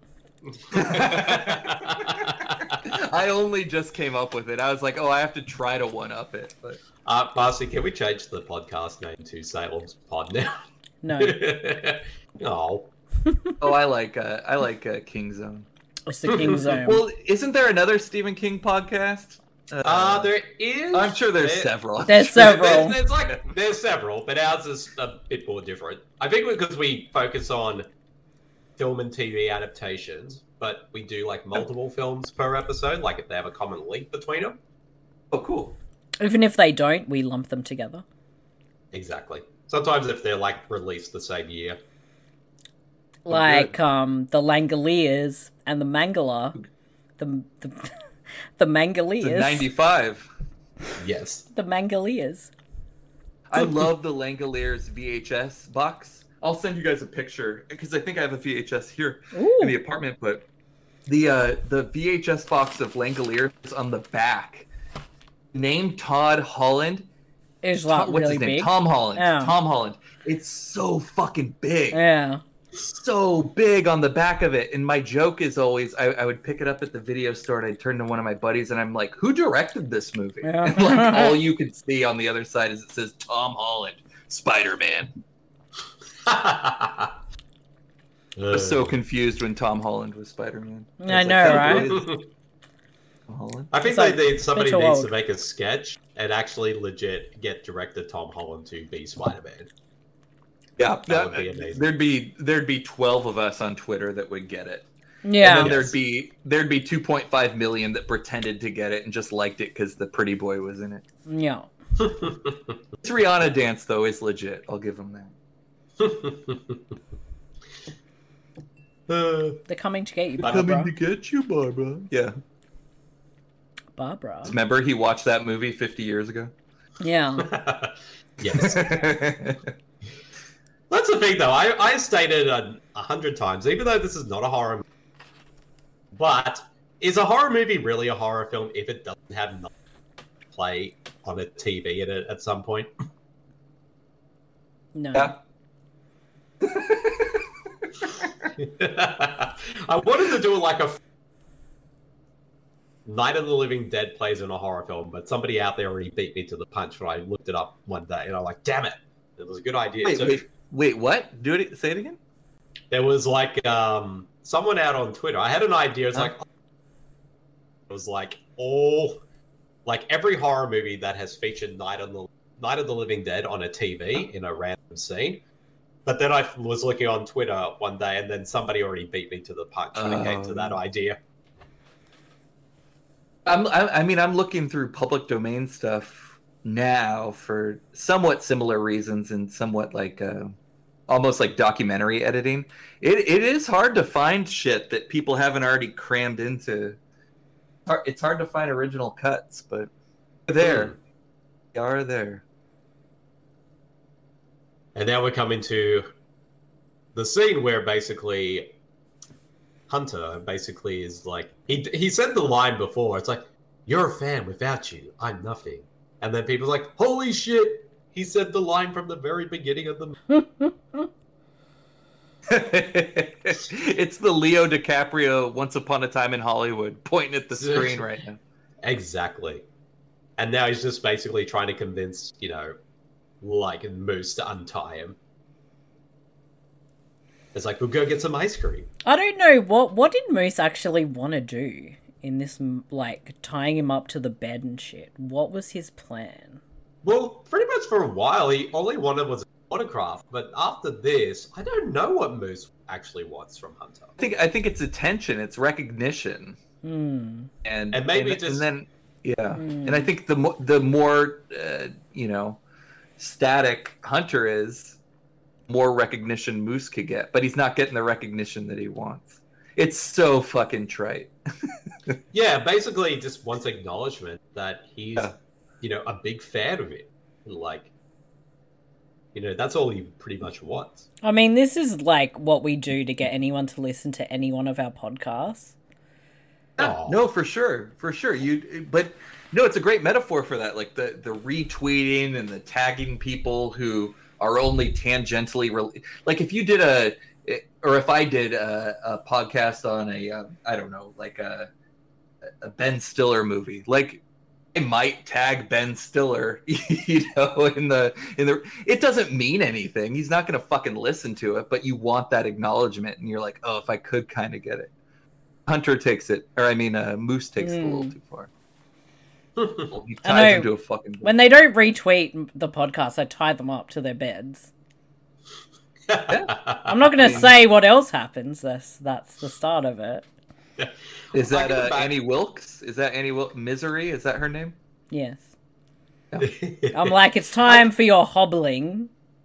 I only just came up with it. I was like, oh, I have to try to one-up it. But Marcy, can we change the podcast name to Salem's Pod now? No. Oh. oh, I like King Zone. It's the King Zone. Well, isn't there another Stephen King podcast? There is. I'm sure there's several. There's several. There's several, but ours is a bit more different. I think because we focus on film and TV adaptations, but we do like multiple films per episode, like if they have a common link between them. Oh, cool. Even if they don't, we lump them together. Exactly. Sometimes if they're like released the same year. Like the Langoliers and the Mangala. The Mangoliers. The 95. Yes. The Mangoliers. I love the Langoliers VHS box. I'll send you guys a picture because I think I have a VHS here in the apartment. But the VHS box of Langoliers on the back, named Todd Holland. Is like what's really his name? big. Tom Holland. Yeah. Tom Holland. It's so fucking big. Yeah. So big on the back of it. And my joke is always I would pick it up at the video store and I'd turn to one of my buddies and I'm like, who directed this movie? Yeah. And like all you could see on the other side is it says Tom Holland, Spider-Man. I was so confused when Tom Holland was Spider-Man. I know, right? Tom Holland? I think somebody too needs old. to make a sketch and actually legit get director Tom Holland to be Spider-Man. Yeah, That would be amazing. There'd be 12 of us on Twitter that would get it. Yeah. And then there'd be 2.5 million that pretended to get it and just liked it because the pretty boy was in it. Yeah. This Rihanna dance though is legit. I'll give him that. They're coming to get you, Barbara. get you, Barbara. Yeah. Barbara. Remember he watched that movie 50 years ago? Yeah. Yes. That's the thing, though. I stated 100 times, even though this is not a horror movie, but is a horror movie really a horror film if it doesn't have nothing to play on a TV at some point? No. Yeah. I wanted to do like a Night of the Living Dead plays in a horror film, but somebody out there already beat me to the punch when I looked it up one day, and I'm like, damn it, it was a good idea too. Wait, what? Say it again? There was like someone out on Twitter. I had an idea. It's like it was like every horror movie that has featured Night of the Living Dead on a TV in a random scene. But then I was looking on Twitter one day, and then somebody already beat me to the punch when it came to that idea. I'm looking through public domain stuff now for somewhat similar reasons and somewhat like almost like documentary editing. It is hard to find shit that people haven't already crammed into. It's hard to find original cuts, but they're there. They are there. And now we're coming to the scene where basically Hunter basically is like, he said the line before, it's like, you're a fan, without you, I'm nothing. And then people's like, holy shit, he said the line from the very beginning of the It's the Leo DiCaprio Once Upon a Time in Hollywood pointing at the screen right now. Exactly. And now he's just basically trying to convince, like Moose to untie him. It's like, we'll go get some ice cream. I don't know, what did Moose actually want to do in this, like, tying him up to the bed and shit? What was his plan? Well, pretty much for a while, he all he wanted was a autograph. But after this, I don't know what Moose actually wants from Hunter. I think it's attention, it's recognition, and maybe and I think the more static Hunter is, more recognition Moose could get, but he's not getting the recognition that he wants. It's so fucking trite. Yeah, basically, he just wants acknowledgement that he's. A big fan of it. Like, that's all he pretty much wants. I mean, this is like what we do to get anyone to listen to any one of our podcasts. Yeah, no, for sure. But it's a great metaphor for that. Like the retweeting and the tagging people who are only tangentially like if you did if I did a podcast on a Ben Stiller movie, like, I might tag Ben Stiller, in the it doesn't mean anything. He's not going to fucking listen to it, but you want that acknowledgement, and you're like, oh, if I could kind of get it. Hunter takes it, Moose takes it a little too far. He ties him to a fucking bed. When they don't retweet the podcast, I tie them up to their beds. I'm not going to say what else happens. That's the start of it. Is that Annie Wilkes? Is that Annie Wilkes? Misery? Is that her name? Yes. Yeah. I'm like, it's time for your hobbling.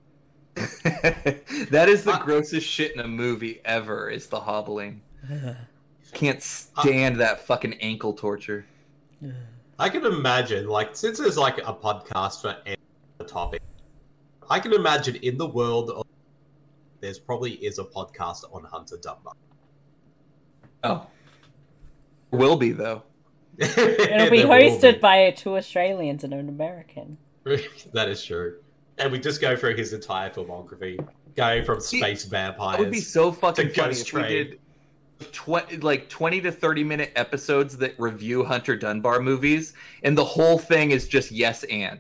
That is the grossest shit in a movie ever, is the hobbling. Can't stand that fucking ankle torture. I can imagine, like, since there's like a podcast for any topic, I can imagine in the world of there's probably is a podcast on Hunter Dunbar. Oh. Will be, though. It'll be hosted by 2 Australians and an American. That is true. And we just go through his entire filmography, going from space vampires. That would be so fucking funny Ghost if we did 20 to 30 minute episodes that review Hunter Dunbar movies, and the whole thing is just yes and.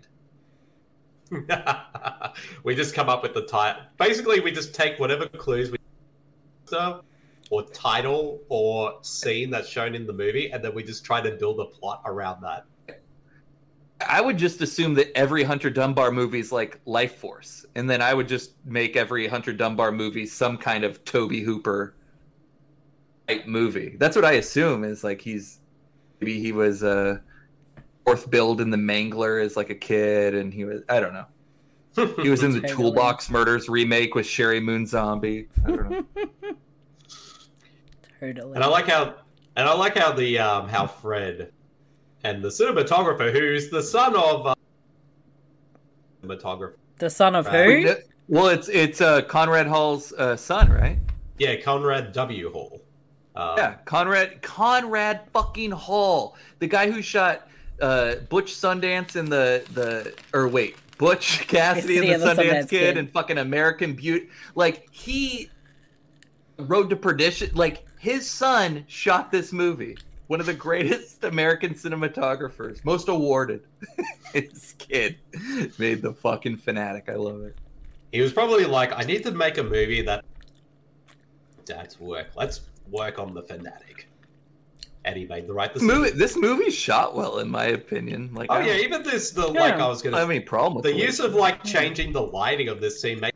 We just come up with the title. Basically, we just take whatever clues we or title or scene that's shown in the movie, and then we just try to build a plot around that. I would just assume that every Hunter Dunbar movie is like Life Force, and then I would just make every Hunter Dunbar movie some kind of Tobe Hooper type movie. That's what I assume, is like maybe he was fourth billed in The Mangler as like a kid, and he was, I don't know. He was in the Toolbox Murders remake with Sherry Moon Zombie. I don't know. Totally. And I like how the how Fred and the cinematographer, who's the son of cinematographer. The son of who? Well, it's Conrad Hall's son, right? Yeah, Conrad W. Hall. Yeah, Conrad fucking Hall, the guy who shot Butch Sundance and Butch Cassidy and the Sundance Kid and fucking American Beauty. Like, he Road to Perdition. Like, his son shot this movie. One of the greatest American cinematographers, most awarded. His kid made The fucking Fanatic. I love it. He was probably like, I need to make a movie that Dad's work. Let's work on The Fanatic. And he made the right decision. This movie shot well, in my opinion. Like, I was gonna. I have any problem with the use of like changing the lighting of this scene,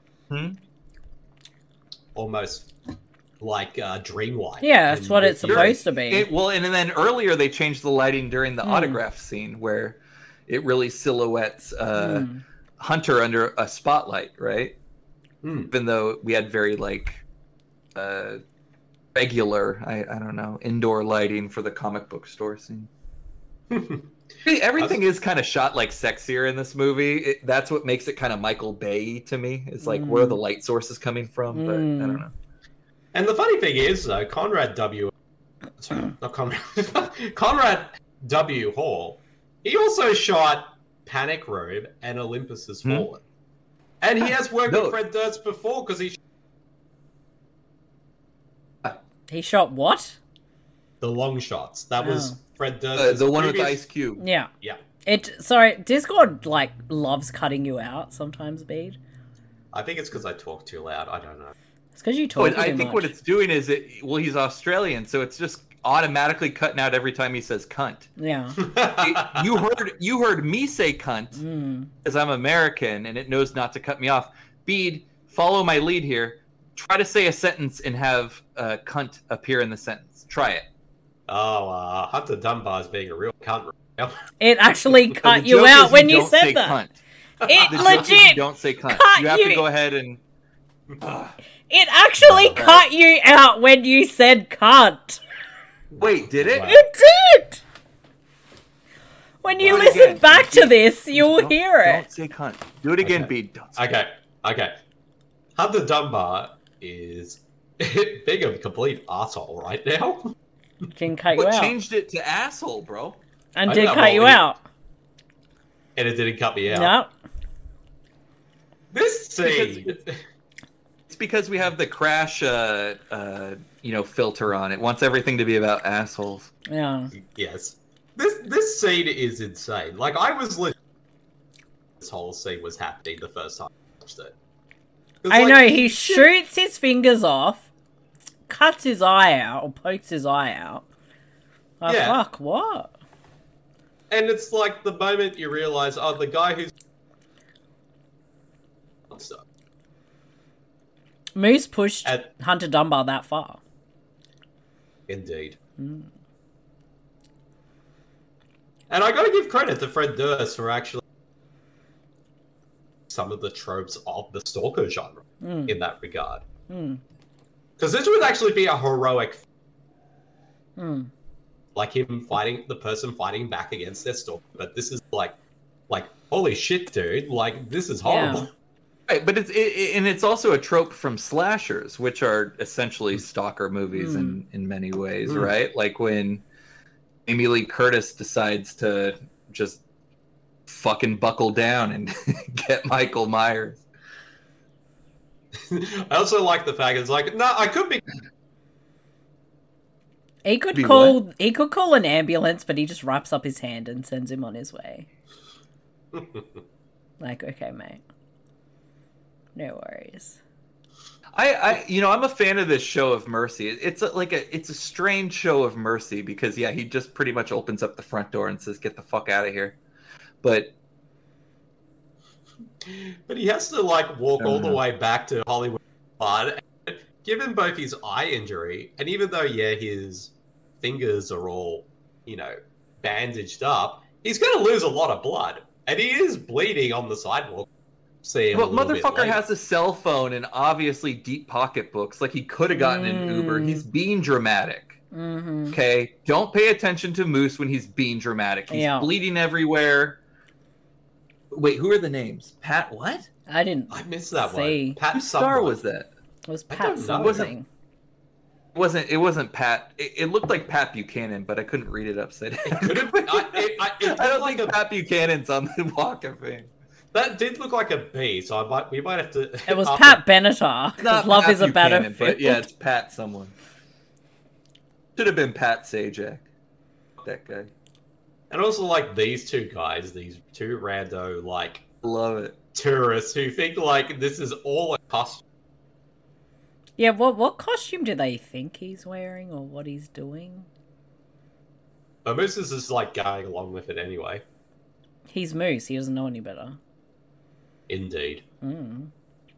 almost like dreamlike. Yeah, that's what it's supposed to be. And then earlier they changed the lighting during the autograph scene where it really silhouettes Hunter under a spotlight, right? Even though we had very like regular, I don't know, indoor lighting for the comic book store scene. Everything is kind of shot like sexier in this movie. That's what makes it kind of Michael Bay to me. It's like where are the light sources coming from? But I don't know. And the funny thing is, though, Conrad W. Hall, he also shot Panic Room and Olympus Has Fallen. And he has worked with Fred Durst before because he shot what? The Long Shots. That was Fred Durst's The one with previous- Ice Cube. Yeah. Yeah. Sorry, Discord, like, loves cutting you out sometimes, Bede. I think it's because I talk too loud. I don't know. It's because you talk Oh, too I much. think what it's doing is he's Australian, so it's just automatically cutting out every time he says cunt. Yeah. You heard me say cunt because I'm American and it knows not to cut me off. Bede, follow my lead here. Try to say a sentence and have cunt appear in the sentence. Try it. Oh, Hunter Dunbar's being a real cunt right now. It actually cut The you joke out is when you don't said say that. Cunt. It The joke is you legit don't say cunt. cut You have you. to go ahead and. It actually cut you out when you said cunt. Wait, did it? Wow. It did. When you Do it listen again. back to this, you'll Don't- hear it. Don't say cunt. Do it again, Okay. Bede. Don't say Okay. Hunter Dunbar is being a complete arsehole right now. Didn't cut you What out. changed it to asshole, bro? And I did know, cut you well, out. And it didn't cut me out. No. This scene. It's because we have the crash, filter on. It wants everything to be about assholes. Yeah. Yes. This scene is insane. Like, I was this whole scene was happening the first time I watched it. It's I like, know, he shoots his fingers off, cuts his eye out, or pokes his eye out. Like, Yeah. fuck, what? And it's like the moment you realize, oh, the guy who's... Moose pushed At- Hunter Dunbar that far. Indeed. And I gotta give credit to Fred Durst for actually some of the tropes of the stalker genre in that regard. Because this would actually be a heroic... Like him fighting, the person fighting back against their stalker. But this is like, holy shit, dude. Like, this is horrible. Yeah. Right, but it's also a trope from slashers, which are essentially stalker movies in many ways, right? Like when Amy Lee Curtis decides to just fucking buckle down and get Michael Myers. I also like the fact it's like, no, I could be... He could Be call an ambulance, but he just wraps up his hand and sends him on his way. Like, okay, mate. No worries. I'm a fan of this show of mercy. It's a strange show of mercy because he just pretty much opens up the front door and says, "Get the fuck out of here." But he has to like walk all the know. way back to Hollywood Boulevard. Given both his eye injury, and even though his fingers are all bandaged up, he's going to lose a lot of blood, and he is bleeding on the sidewalk. But motherfucker has a cell phone and obviously deep pocketbooks. Like he could have gotten an Uber. He's being dramatic. Okay, don't pay attention to Moose when he's being dramatic. He's bleeding everywhere. Wait, who are the names? Pat what? I missed that see. one. Pat Whose star someone. was that? It was I Pat don't know. something. It wasn't Pat. It looked like Pat Buchanan, but I couldn't read it upside down. Could have been. I don't think Pat Buchanan's on the Walk of Fame. That did look like a B, so we might have to. It was Pat Benatar. 'cause Not Love Pat is a Buchanan, battlefield. but yeah, it's Pat someone. Should have been Pat Sajak. That guy. And also, like, these two guys, these two rando, like, Love it. tourists who think, like, this is all a costume. Yeah, what costume do they think he's wearing or what he's doing? But Moose is just, like, going along with it anyway. He's Moose. He doesn't know any better. Indeed. And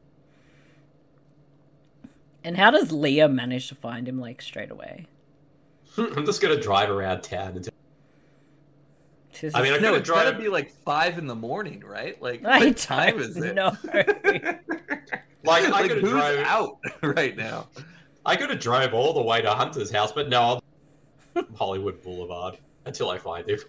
how does Leah manage to find him, like, straight away? I'm just going to drive around town until... She's I mean, I just- No, could have it's gotta driven... be like 5 a.m, right? Like, I what time is don't it? know. Like, I Like, could have who's drove... out right now? I could have drove all the way to Hunter's house, but no, I'll... Hollywood Boulevard until I find him.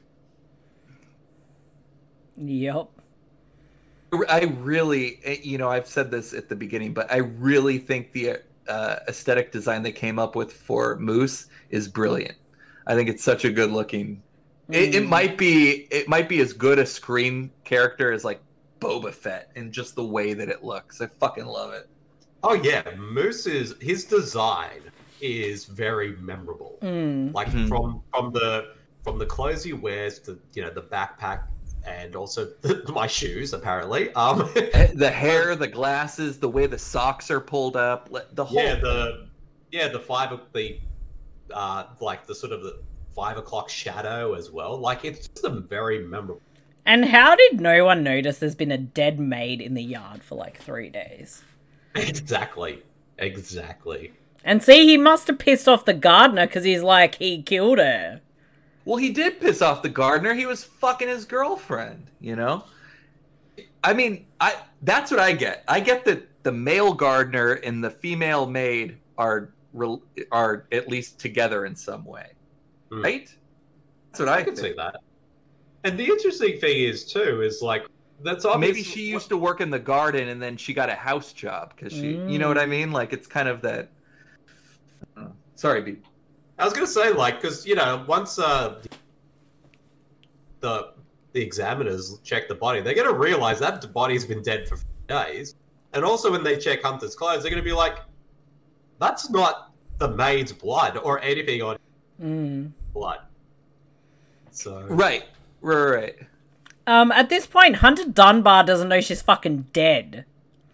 Yep. I really, I've said this at the beginning, but I really think the aesthetic design they came up with for Moose is brilliant. I think it's such a good looking. It might be as good a screen character as like Boba Fett in just the way that it looks. I fucking love it. Oh yeah, his design is very memorable. Like from the from the clothes he wears to the backpack and also my shoes apparently. The hair, the glasses, the way the socks are pulled up, the whole the like the sort of the 5 o'clock shadow as well. Like it's just a very memorable. And how did no one notice there's been a dead maid in the yard for like 3 days? Exactly. And see, he must have pissed off the gardener because he's like, he killed her. Well, he did piss off the gardener. He was fucking his girlfriend, I mean, that's what I get. I get that the male gardener and the female maid are at least together in some way, right? That's what I can see that. And the interesting thing is like that's obviously maybe she used to work in the garden and then she got a house job because she, you know what I mean? Like it's kind of that. Sorry, B. I was gonna say like because once the examiners check the body, they're gonna realize that the body's been dead for 4 days, and also when they check Hunter's clothes, they're gonna be like, that's not the maid's blood or anything on blood. So right. At this point, Hunter Dunbar doesn't know she's fucking dead.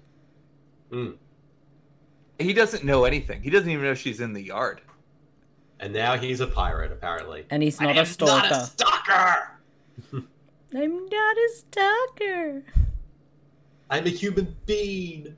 He doesn't know anything. He doesn't even know she's in the yard. And now he's a pirate, apparently. And he's not a stalker. Not a stalker! I'm not a stalker. I'm a human being.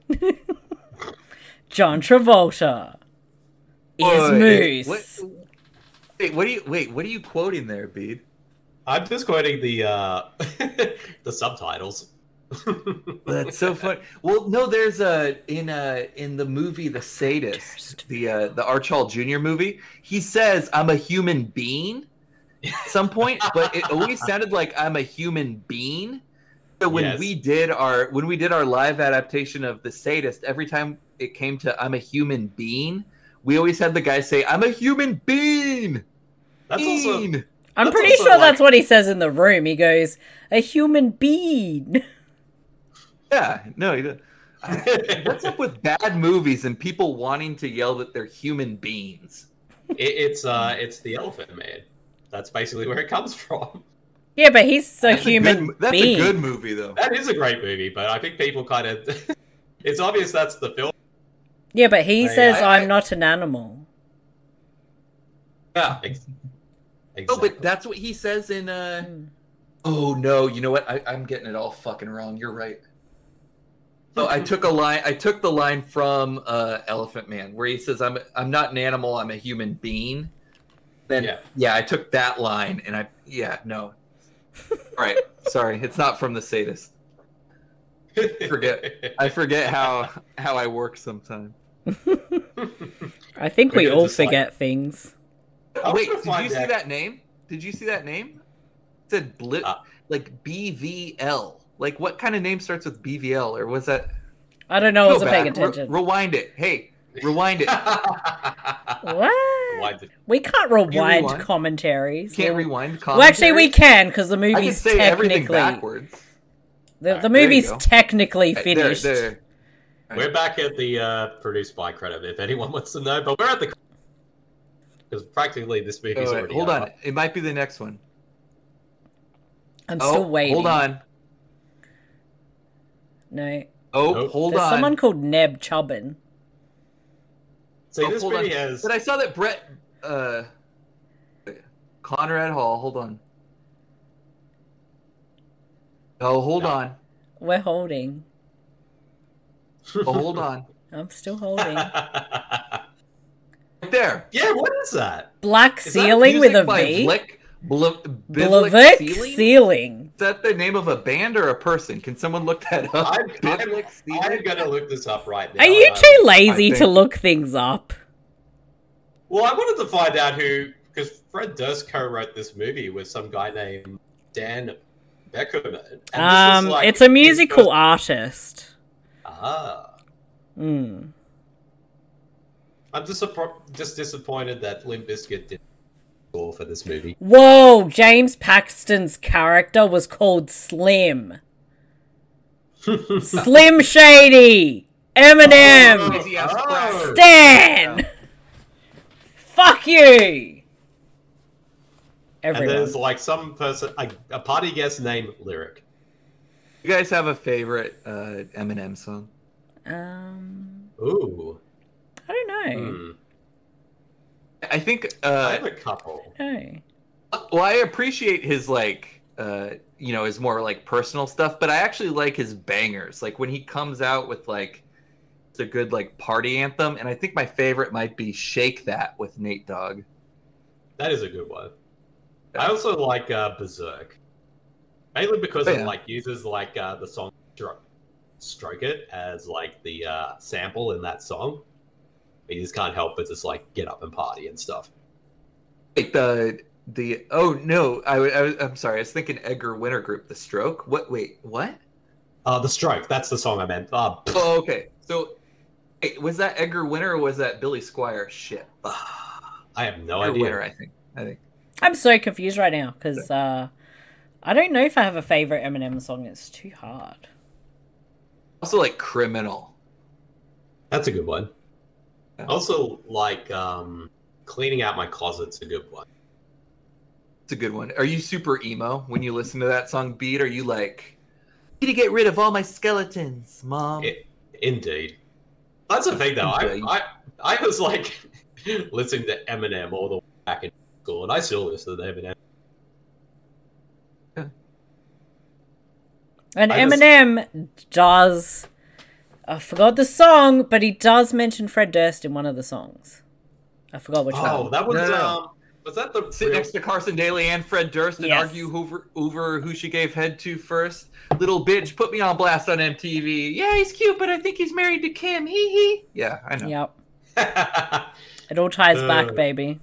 John Travolta is Moose. What are you quoting there, Bede? I'm just quoting the the subtitles. That's so funny. Well, no, there's in the movie The Sadist, the Archibald Jr. movie. He says, "I'm a human being," at some point, but it always sounded like "I'm a human being." So when we did our live adaptation of The Sadist, every time it came to "I'm a human being," we always had the guy say, "I'm a human being." That's also. I'm pretty sure that's what he says in The Room. He goes, "A human being." Yeah, no, he does. What's up with bad movies and people wanting to yell that they're human beings? It's the Elephant Man. That's basically where it comes from. Yeah, but he's a human being. That's a good movie, though. That is a great movie, but I think people kind of... It's obvious that's the film. Yeah, but he says, I'm not an animal. Yeah, exactly. Oh, but that's what he says in... Oh, no, you know what? I'm getting it all fucking wrong. You're right. So I took the line from Elephant Man where he says, "I'm not an animal. I'm a human being." Then I took that line and no. All right, sorry, it's not from The Sadist. I forget how I work sometimes. I think we all forget things. Wait, did you see that name? It said like BVL. Like, what kind of name starts with BVL? Or was that... I don't know. I wasn't paying attention. Rewind it. Hey, rewind it. What? We can't rewind commentaries. Can't rewind commentaries? Well, actually, we can, because the movie's I can say everything backwards. The movie's technically finished. There. We're back at the produced by credit, if anyone wants to know. But we're at the... Because practically this movie's already... Hold on. It might be the next one. I'm still waiting. Hold on. No. Hold on. There's someone called Neb Chubbin. See, this movie has... But I saw that Brett... Conrad Hall. Hold on. Oh, hold on. We're holding. Oh, hold on. I'm still holding. Right there. Yeah, what is that? Black Ceiling with a V? Bivlick Ceiling. Is that the name of a band or a person? Can someone look that up? I'm going to look this up right now. Are you too lazy to look things up? Well, I wanted to find out who... Because Fred Durst co-wrote this movie with some guy named Dan Beckerman. It's a musical artist. I'm just disappointed that Limp Bizkit didn't score for this movie. Whoa, James Paxton's character was called Slim. Slim Shady! Eminem! Stan! Fuck you! Everyone. And there's like some person, a party guest named Lyric. You guys have a favorite Eminem song? Ooh. I don't know. I think I have a couple. No. Well, I appreciate his his more like personal stuff, but I actually like his bangers. Like when he comes out with like it's a good like party anthem, and I think my favorite might be "Shake That" with Nate Dogg. That is a good one. I also like Berserk, mainly because it like uses like the song "Stroke It" as like the sample in that song. You just can't help but just like get up and party and stuff. Wait, I'm sorry. I was thinking Edgar Winter Group, The Stroke. What? Wait, what? The Stroke. That's the song I meant. Oh, okay. So, wait, was that Edgar Winter or was that Billy Squier? Shit. I have no Edgar idea. Winter, I think. I'm so confused right now because I don't know if I have a favorite Eminem song. It's too hard. Also, like Criminal. That's a good one. Also, like Cleaning Out My Closet's a good one. It's a good one. Are you super emo when you listen to that song, Beat? Are you like, I need to get rid of all my skeletons, Mom? Indeed. That's the thing, though. I was like listening to Eminem all the way back in school, and I still listen to Eminem. Yeah. And Eminem does... I forgot the song, but he does mention Fred Durst in one of the songs. I forgot which one. Oh, that was was that the sit next to Carson Daly and Fred Durst and argue over who she gave head to first? Little bitch put me on blast on MTV. Yeah, he's cute, but I think he's married to Kim. Hee hee. Yeah, I know. Yep. It all ties back, baby.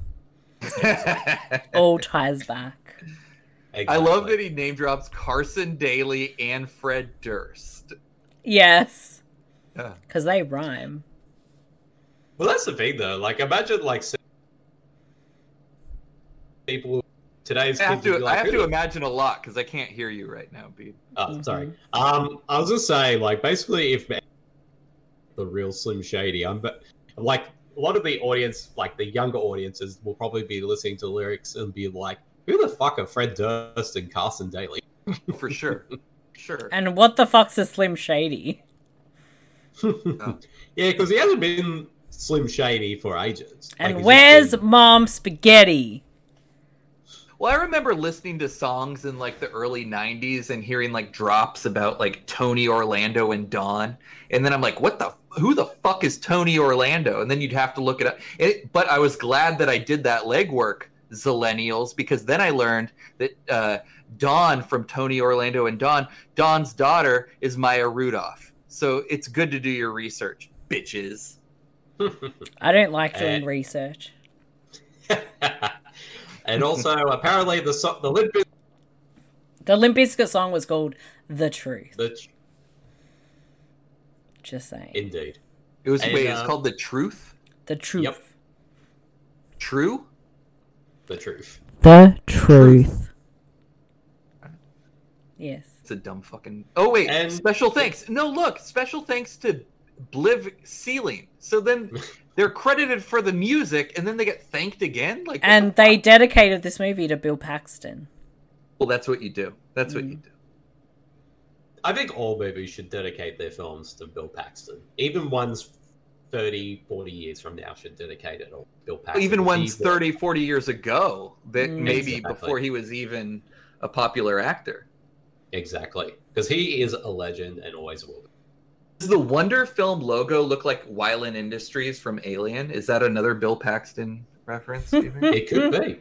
All ties back. Exactly. I love that he name drops Carson Daly and Fred Durst. Yes. Yeah. Because they rhyme. Well, that's the thing, though. Like, imagine, like, people today's I kids would be like, have to imagine a lot because I can't hear you right now, Bede. Oh, sorry. I was just saying, like, basically, if the real Slim Shady, like, a lot of the audience, like, the younger audiences will probably be listening to lyrics and be like, who the fuck are Fred Durst and Carson Daly? For sure. Sure. And what the fuck's a Slim Shady? Oh. Yeah, because he hasn't been Slim Shady for ages. And like, where's Mom Spaghetti? Well, I remember listening to songs in like the early 90s and hearing like drops about like Tony Orlando and Dawn. And then I'm like, who the fuck is Tony Orlando? And then you'd have to look it up. But I was glad that I did that legwork, Zillennials, because then I learned that Dawn from Tony Orlando and Dawn's daughter is Maya Rudolph. So it's good to do your research, bitches. I don't like doing research. And also, apparently, the Limp Bizkit song was called "The Truth." Just saying. Indeed. It was it's called "The Truth." The Truth. Yep. True. The Truth. The Truth. Yes. It's a dumb fucking. Oh wait! And special thanks. No, look. Special thanks to Bliv Sealing. So then they're credited for the music, and then they get thanked again. Like, and they dedicated this movie to Bill Paxton. Well, that's what you do. That's what you do. I think all movies should dedicate their films to Bill Paxton. Even ones 30, 40 years from now should dedicate it to Bill Paxton. Even ones 30, 40 years ago, that maybe before he was even a popular actor. Exactly. Because he is a legend and always will be. Does the Wonder Film logo look like Wyland Industries from Alien? Is that another Bill Paxton reference? It could be.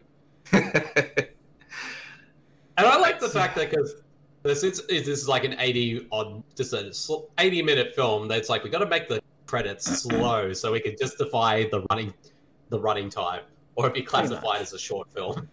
And I like the fact that because this is like an 80-minute film, that's like we got to make the credits slow so we can justify the running time, or it'd be classified as a short film.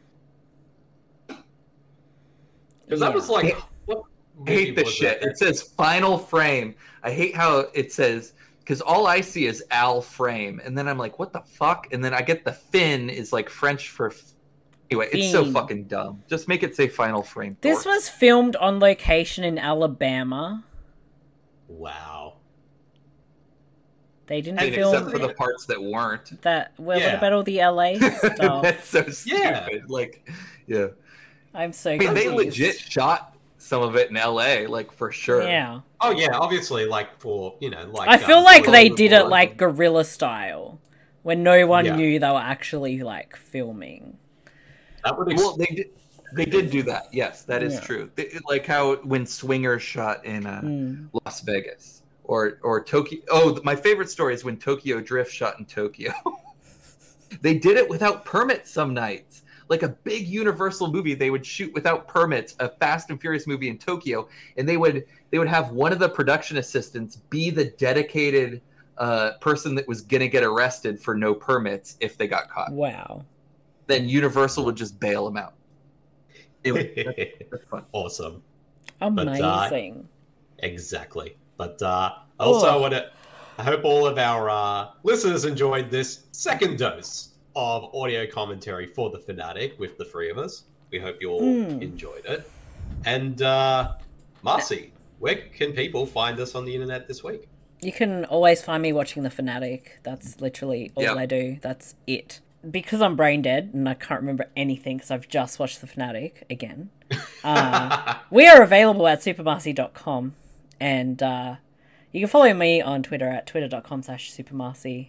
Because that was like. I hate this shit. It says final frame. I hate how it says, because all I see is Al frame. And then I'm like, what the fuck? And then I get the fin is like French for... Anyway, it's so fucking dumb. Just make it say final frame. This was filmed on location in Alabama. Wow. They didn't I mean, film except for the parts that weren't. that. Well, Yeah. what about all the LA stuff? That's so stupid. Yeah. Like, yeah. I'm so I mean, they confused. legit shot some of it in LA, like for sure. Yeah. Oh yeah, obviously, like for like. I feel like all they over did the it board. like guerrilla style, when no one Yeah. knew they were actually like filming. that would Well, they did do that. Yes, that is Yeah. true. Like how when Swingers shot in Las Vegas or Tokyo. Oh, my favorite story is when Tokyo Drift shot in Tokyo. They did it without permits some nights. Like a big Universal movie, they would shoot without permits, a Fast and Furious movie in Tokyo, and they would have one of the production assistants be the dedicated person that was gonna get arrested for no permits if they got caught. Wow. Then Universal would just bail them out. That's fun. awesome. Amazing. Exactly. But also, I hope all of our listeners enjoyed this second dose of audio commentary for The Fanatic with the three of us. We hope you all enjoyed it. And Marcy, where can people find us on the internet this week? You can always find me watching The Fanatic. That's literally all Yeah. I do. That's it. Because I'm brain dead and I can't remember anything because I've just watched The Fanatic again. We are available at supermarcy.com, and you can follow me on Twitter at twitter.com/supermarcy.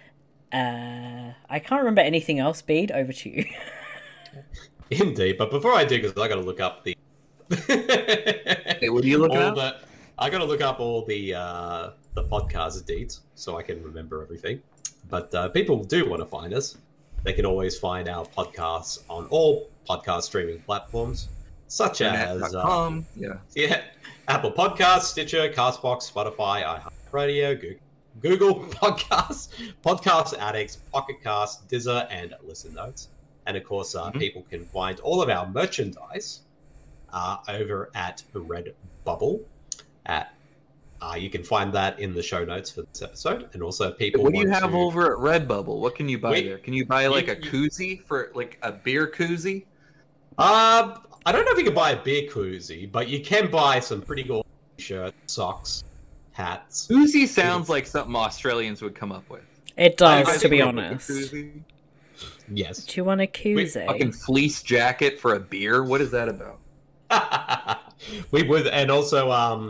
I can't remember anything else. Bede, over to you. Indeed, but before I do, because I got to look up the. Hey, what are you looking all at? I got to look up all the podcast deeds so I can remember everything. But people do want to find us. They can always find our podcasts on all podcast streaming platforms, such as Internet.com. Apple Podcasts, Stitcher, Castbox, Spotify, iHeartRadio, Google Podcasts, Podcast Addicts, Pocket Casts, Deezer, and Listen Notes. And of course, people can find all of our merchandise over at Redbubble. You can find that in the show notes for this episode. And also, people. What do you want have to... over at Redbubble? What can you buy there? Can you buy like a you- koozie for like a beer koozie? I don't know if you can buy a beer koozie, but you can buy some pretty cool shirts, socks, hats. Koozie sounds like something Australians would come up with. It I does, to think be we'll honest. Do Koozie? Yes. you want a koozie? Fucking fleece jacket for a beer? What is that about? We would, and also,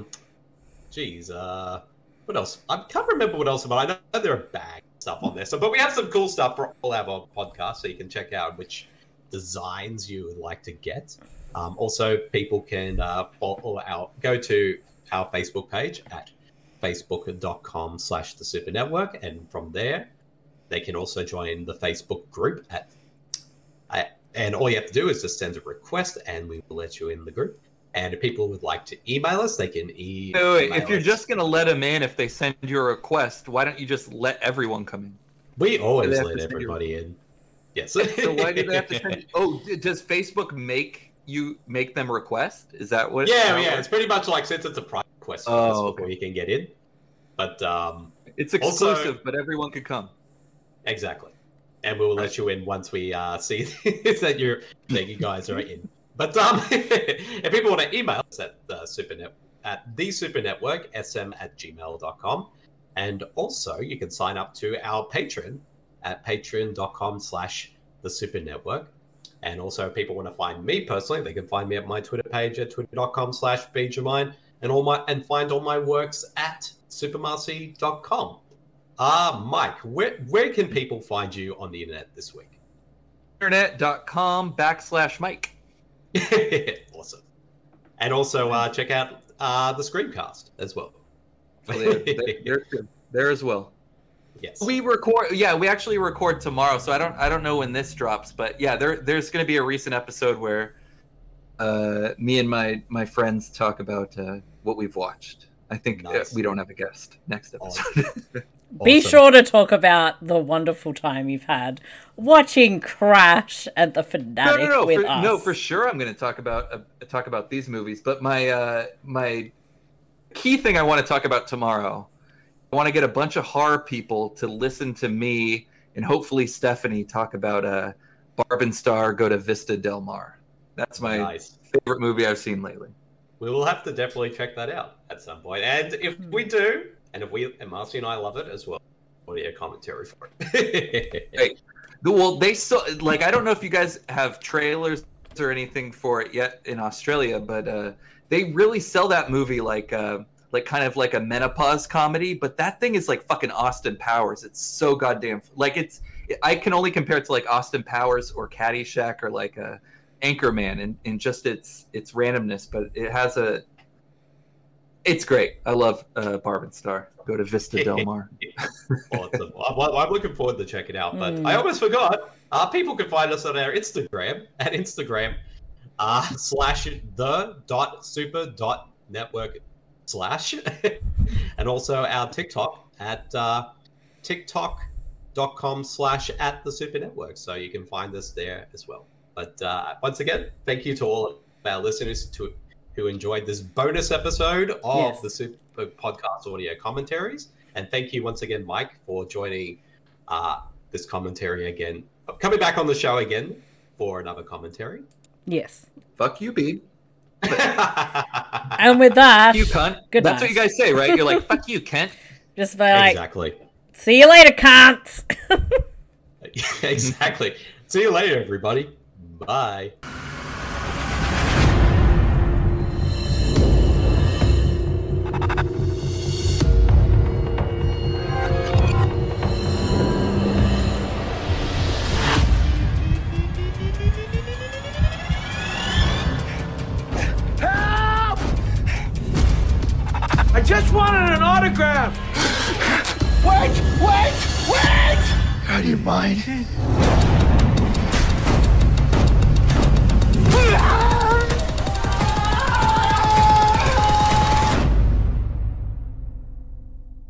what else? I can't remember what else, but I know there are bag stuff on there. So, but we have some cool stuff for all our podcasts, so you can check out which designs you would like to get. Also, people can go to our Facebook page at facebook.com/the Super Network, and from there, they can also join the Facebook group and all you have to do is just send a request, and we will let you in the group. And if people would like to email us, they can email If you're us. just going to let them in if they send you a request, why don't you just let everyone come in? We always They have let to send you- everybody in. Yes. So why do they have to send you? Oh, does Facebook make them request? Is that what? Yeah, how it yeah. works? It's pretty much like since it's a private request for us before you can get in. But It's exclusive, also- but everyone could come. exactly. And we will let you in once we see that you guys are in. But if people want to email us at the supernetwork, sm@gmail.com. And also you can sign up to our Patreon at patreon.com/thesupernetwork. And also if people want to find me personally, they can find me at my Twitter page at twitter.com/bjamine and find all my works at supermarcy.com. Mike, where can people find you on the internet this week? Internet.com/Mike. Awesome. And also check out the Screamcast as well. So they're there as well. Yes. We record. Yeah, we actually record tomorrow, so I don't know when this drops, but yeah, there's going to be a recent episode where me and my friends talk about what we've watched. I think Nice. we don't have a guest next episode. Be Awesome. sure to talk about the wonderful time you've had watching Crash at the Fanatic with us. For sure I'm going to talk about these movies. But my key thing I want to talk about tomorrow, I want to get a bunch of horror people to listen to me and hopefully Stephanie talk about Barb and Star Go to Vista Del Mar. That's my Nice. favorite movie I've seen lately. We will have to definitely check that out at some point. And if we do, and Marcy and I love it as well, audio commentary for it. Right. Well, they saw, like, I don't know if you guys have trailers or anything for it yet in Australia, but they really sell that movie like kind of like a menopause comedy. But that thing is like fucking Austin Powers. It's so goddamn like I can only compare it to like Austin Powers or Caddyshack or like Anchorman in just its randomness. But it's great. I love Barb and Star. Go to Vista Del Mar. Awesome. I'm looking forward to check it out. But I almost forgot. People can find us on our Instagram at Instagram /the.super.network/ and also our TikTok at tiktok.com/@the-super-network. So you can find us there as well. But once again, thank you to all of our listeners who enjoyed this bonus episode of the Super Podcast audio commentaries. And thank you once again, Mike, for joining this commentary again. Coming back on the show again for another commentary. Yes. Fuck you, B. And with that, you cunt. Good That's night. what you guys say, right? You're like, fuck you, Kent. Just be like, exactly. See you later, cunts. Exactly. See you later, everybody. Bye. I just wanted an autograph. Wait! Out of your mind.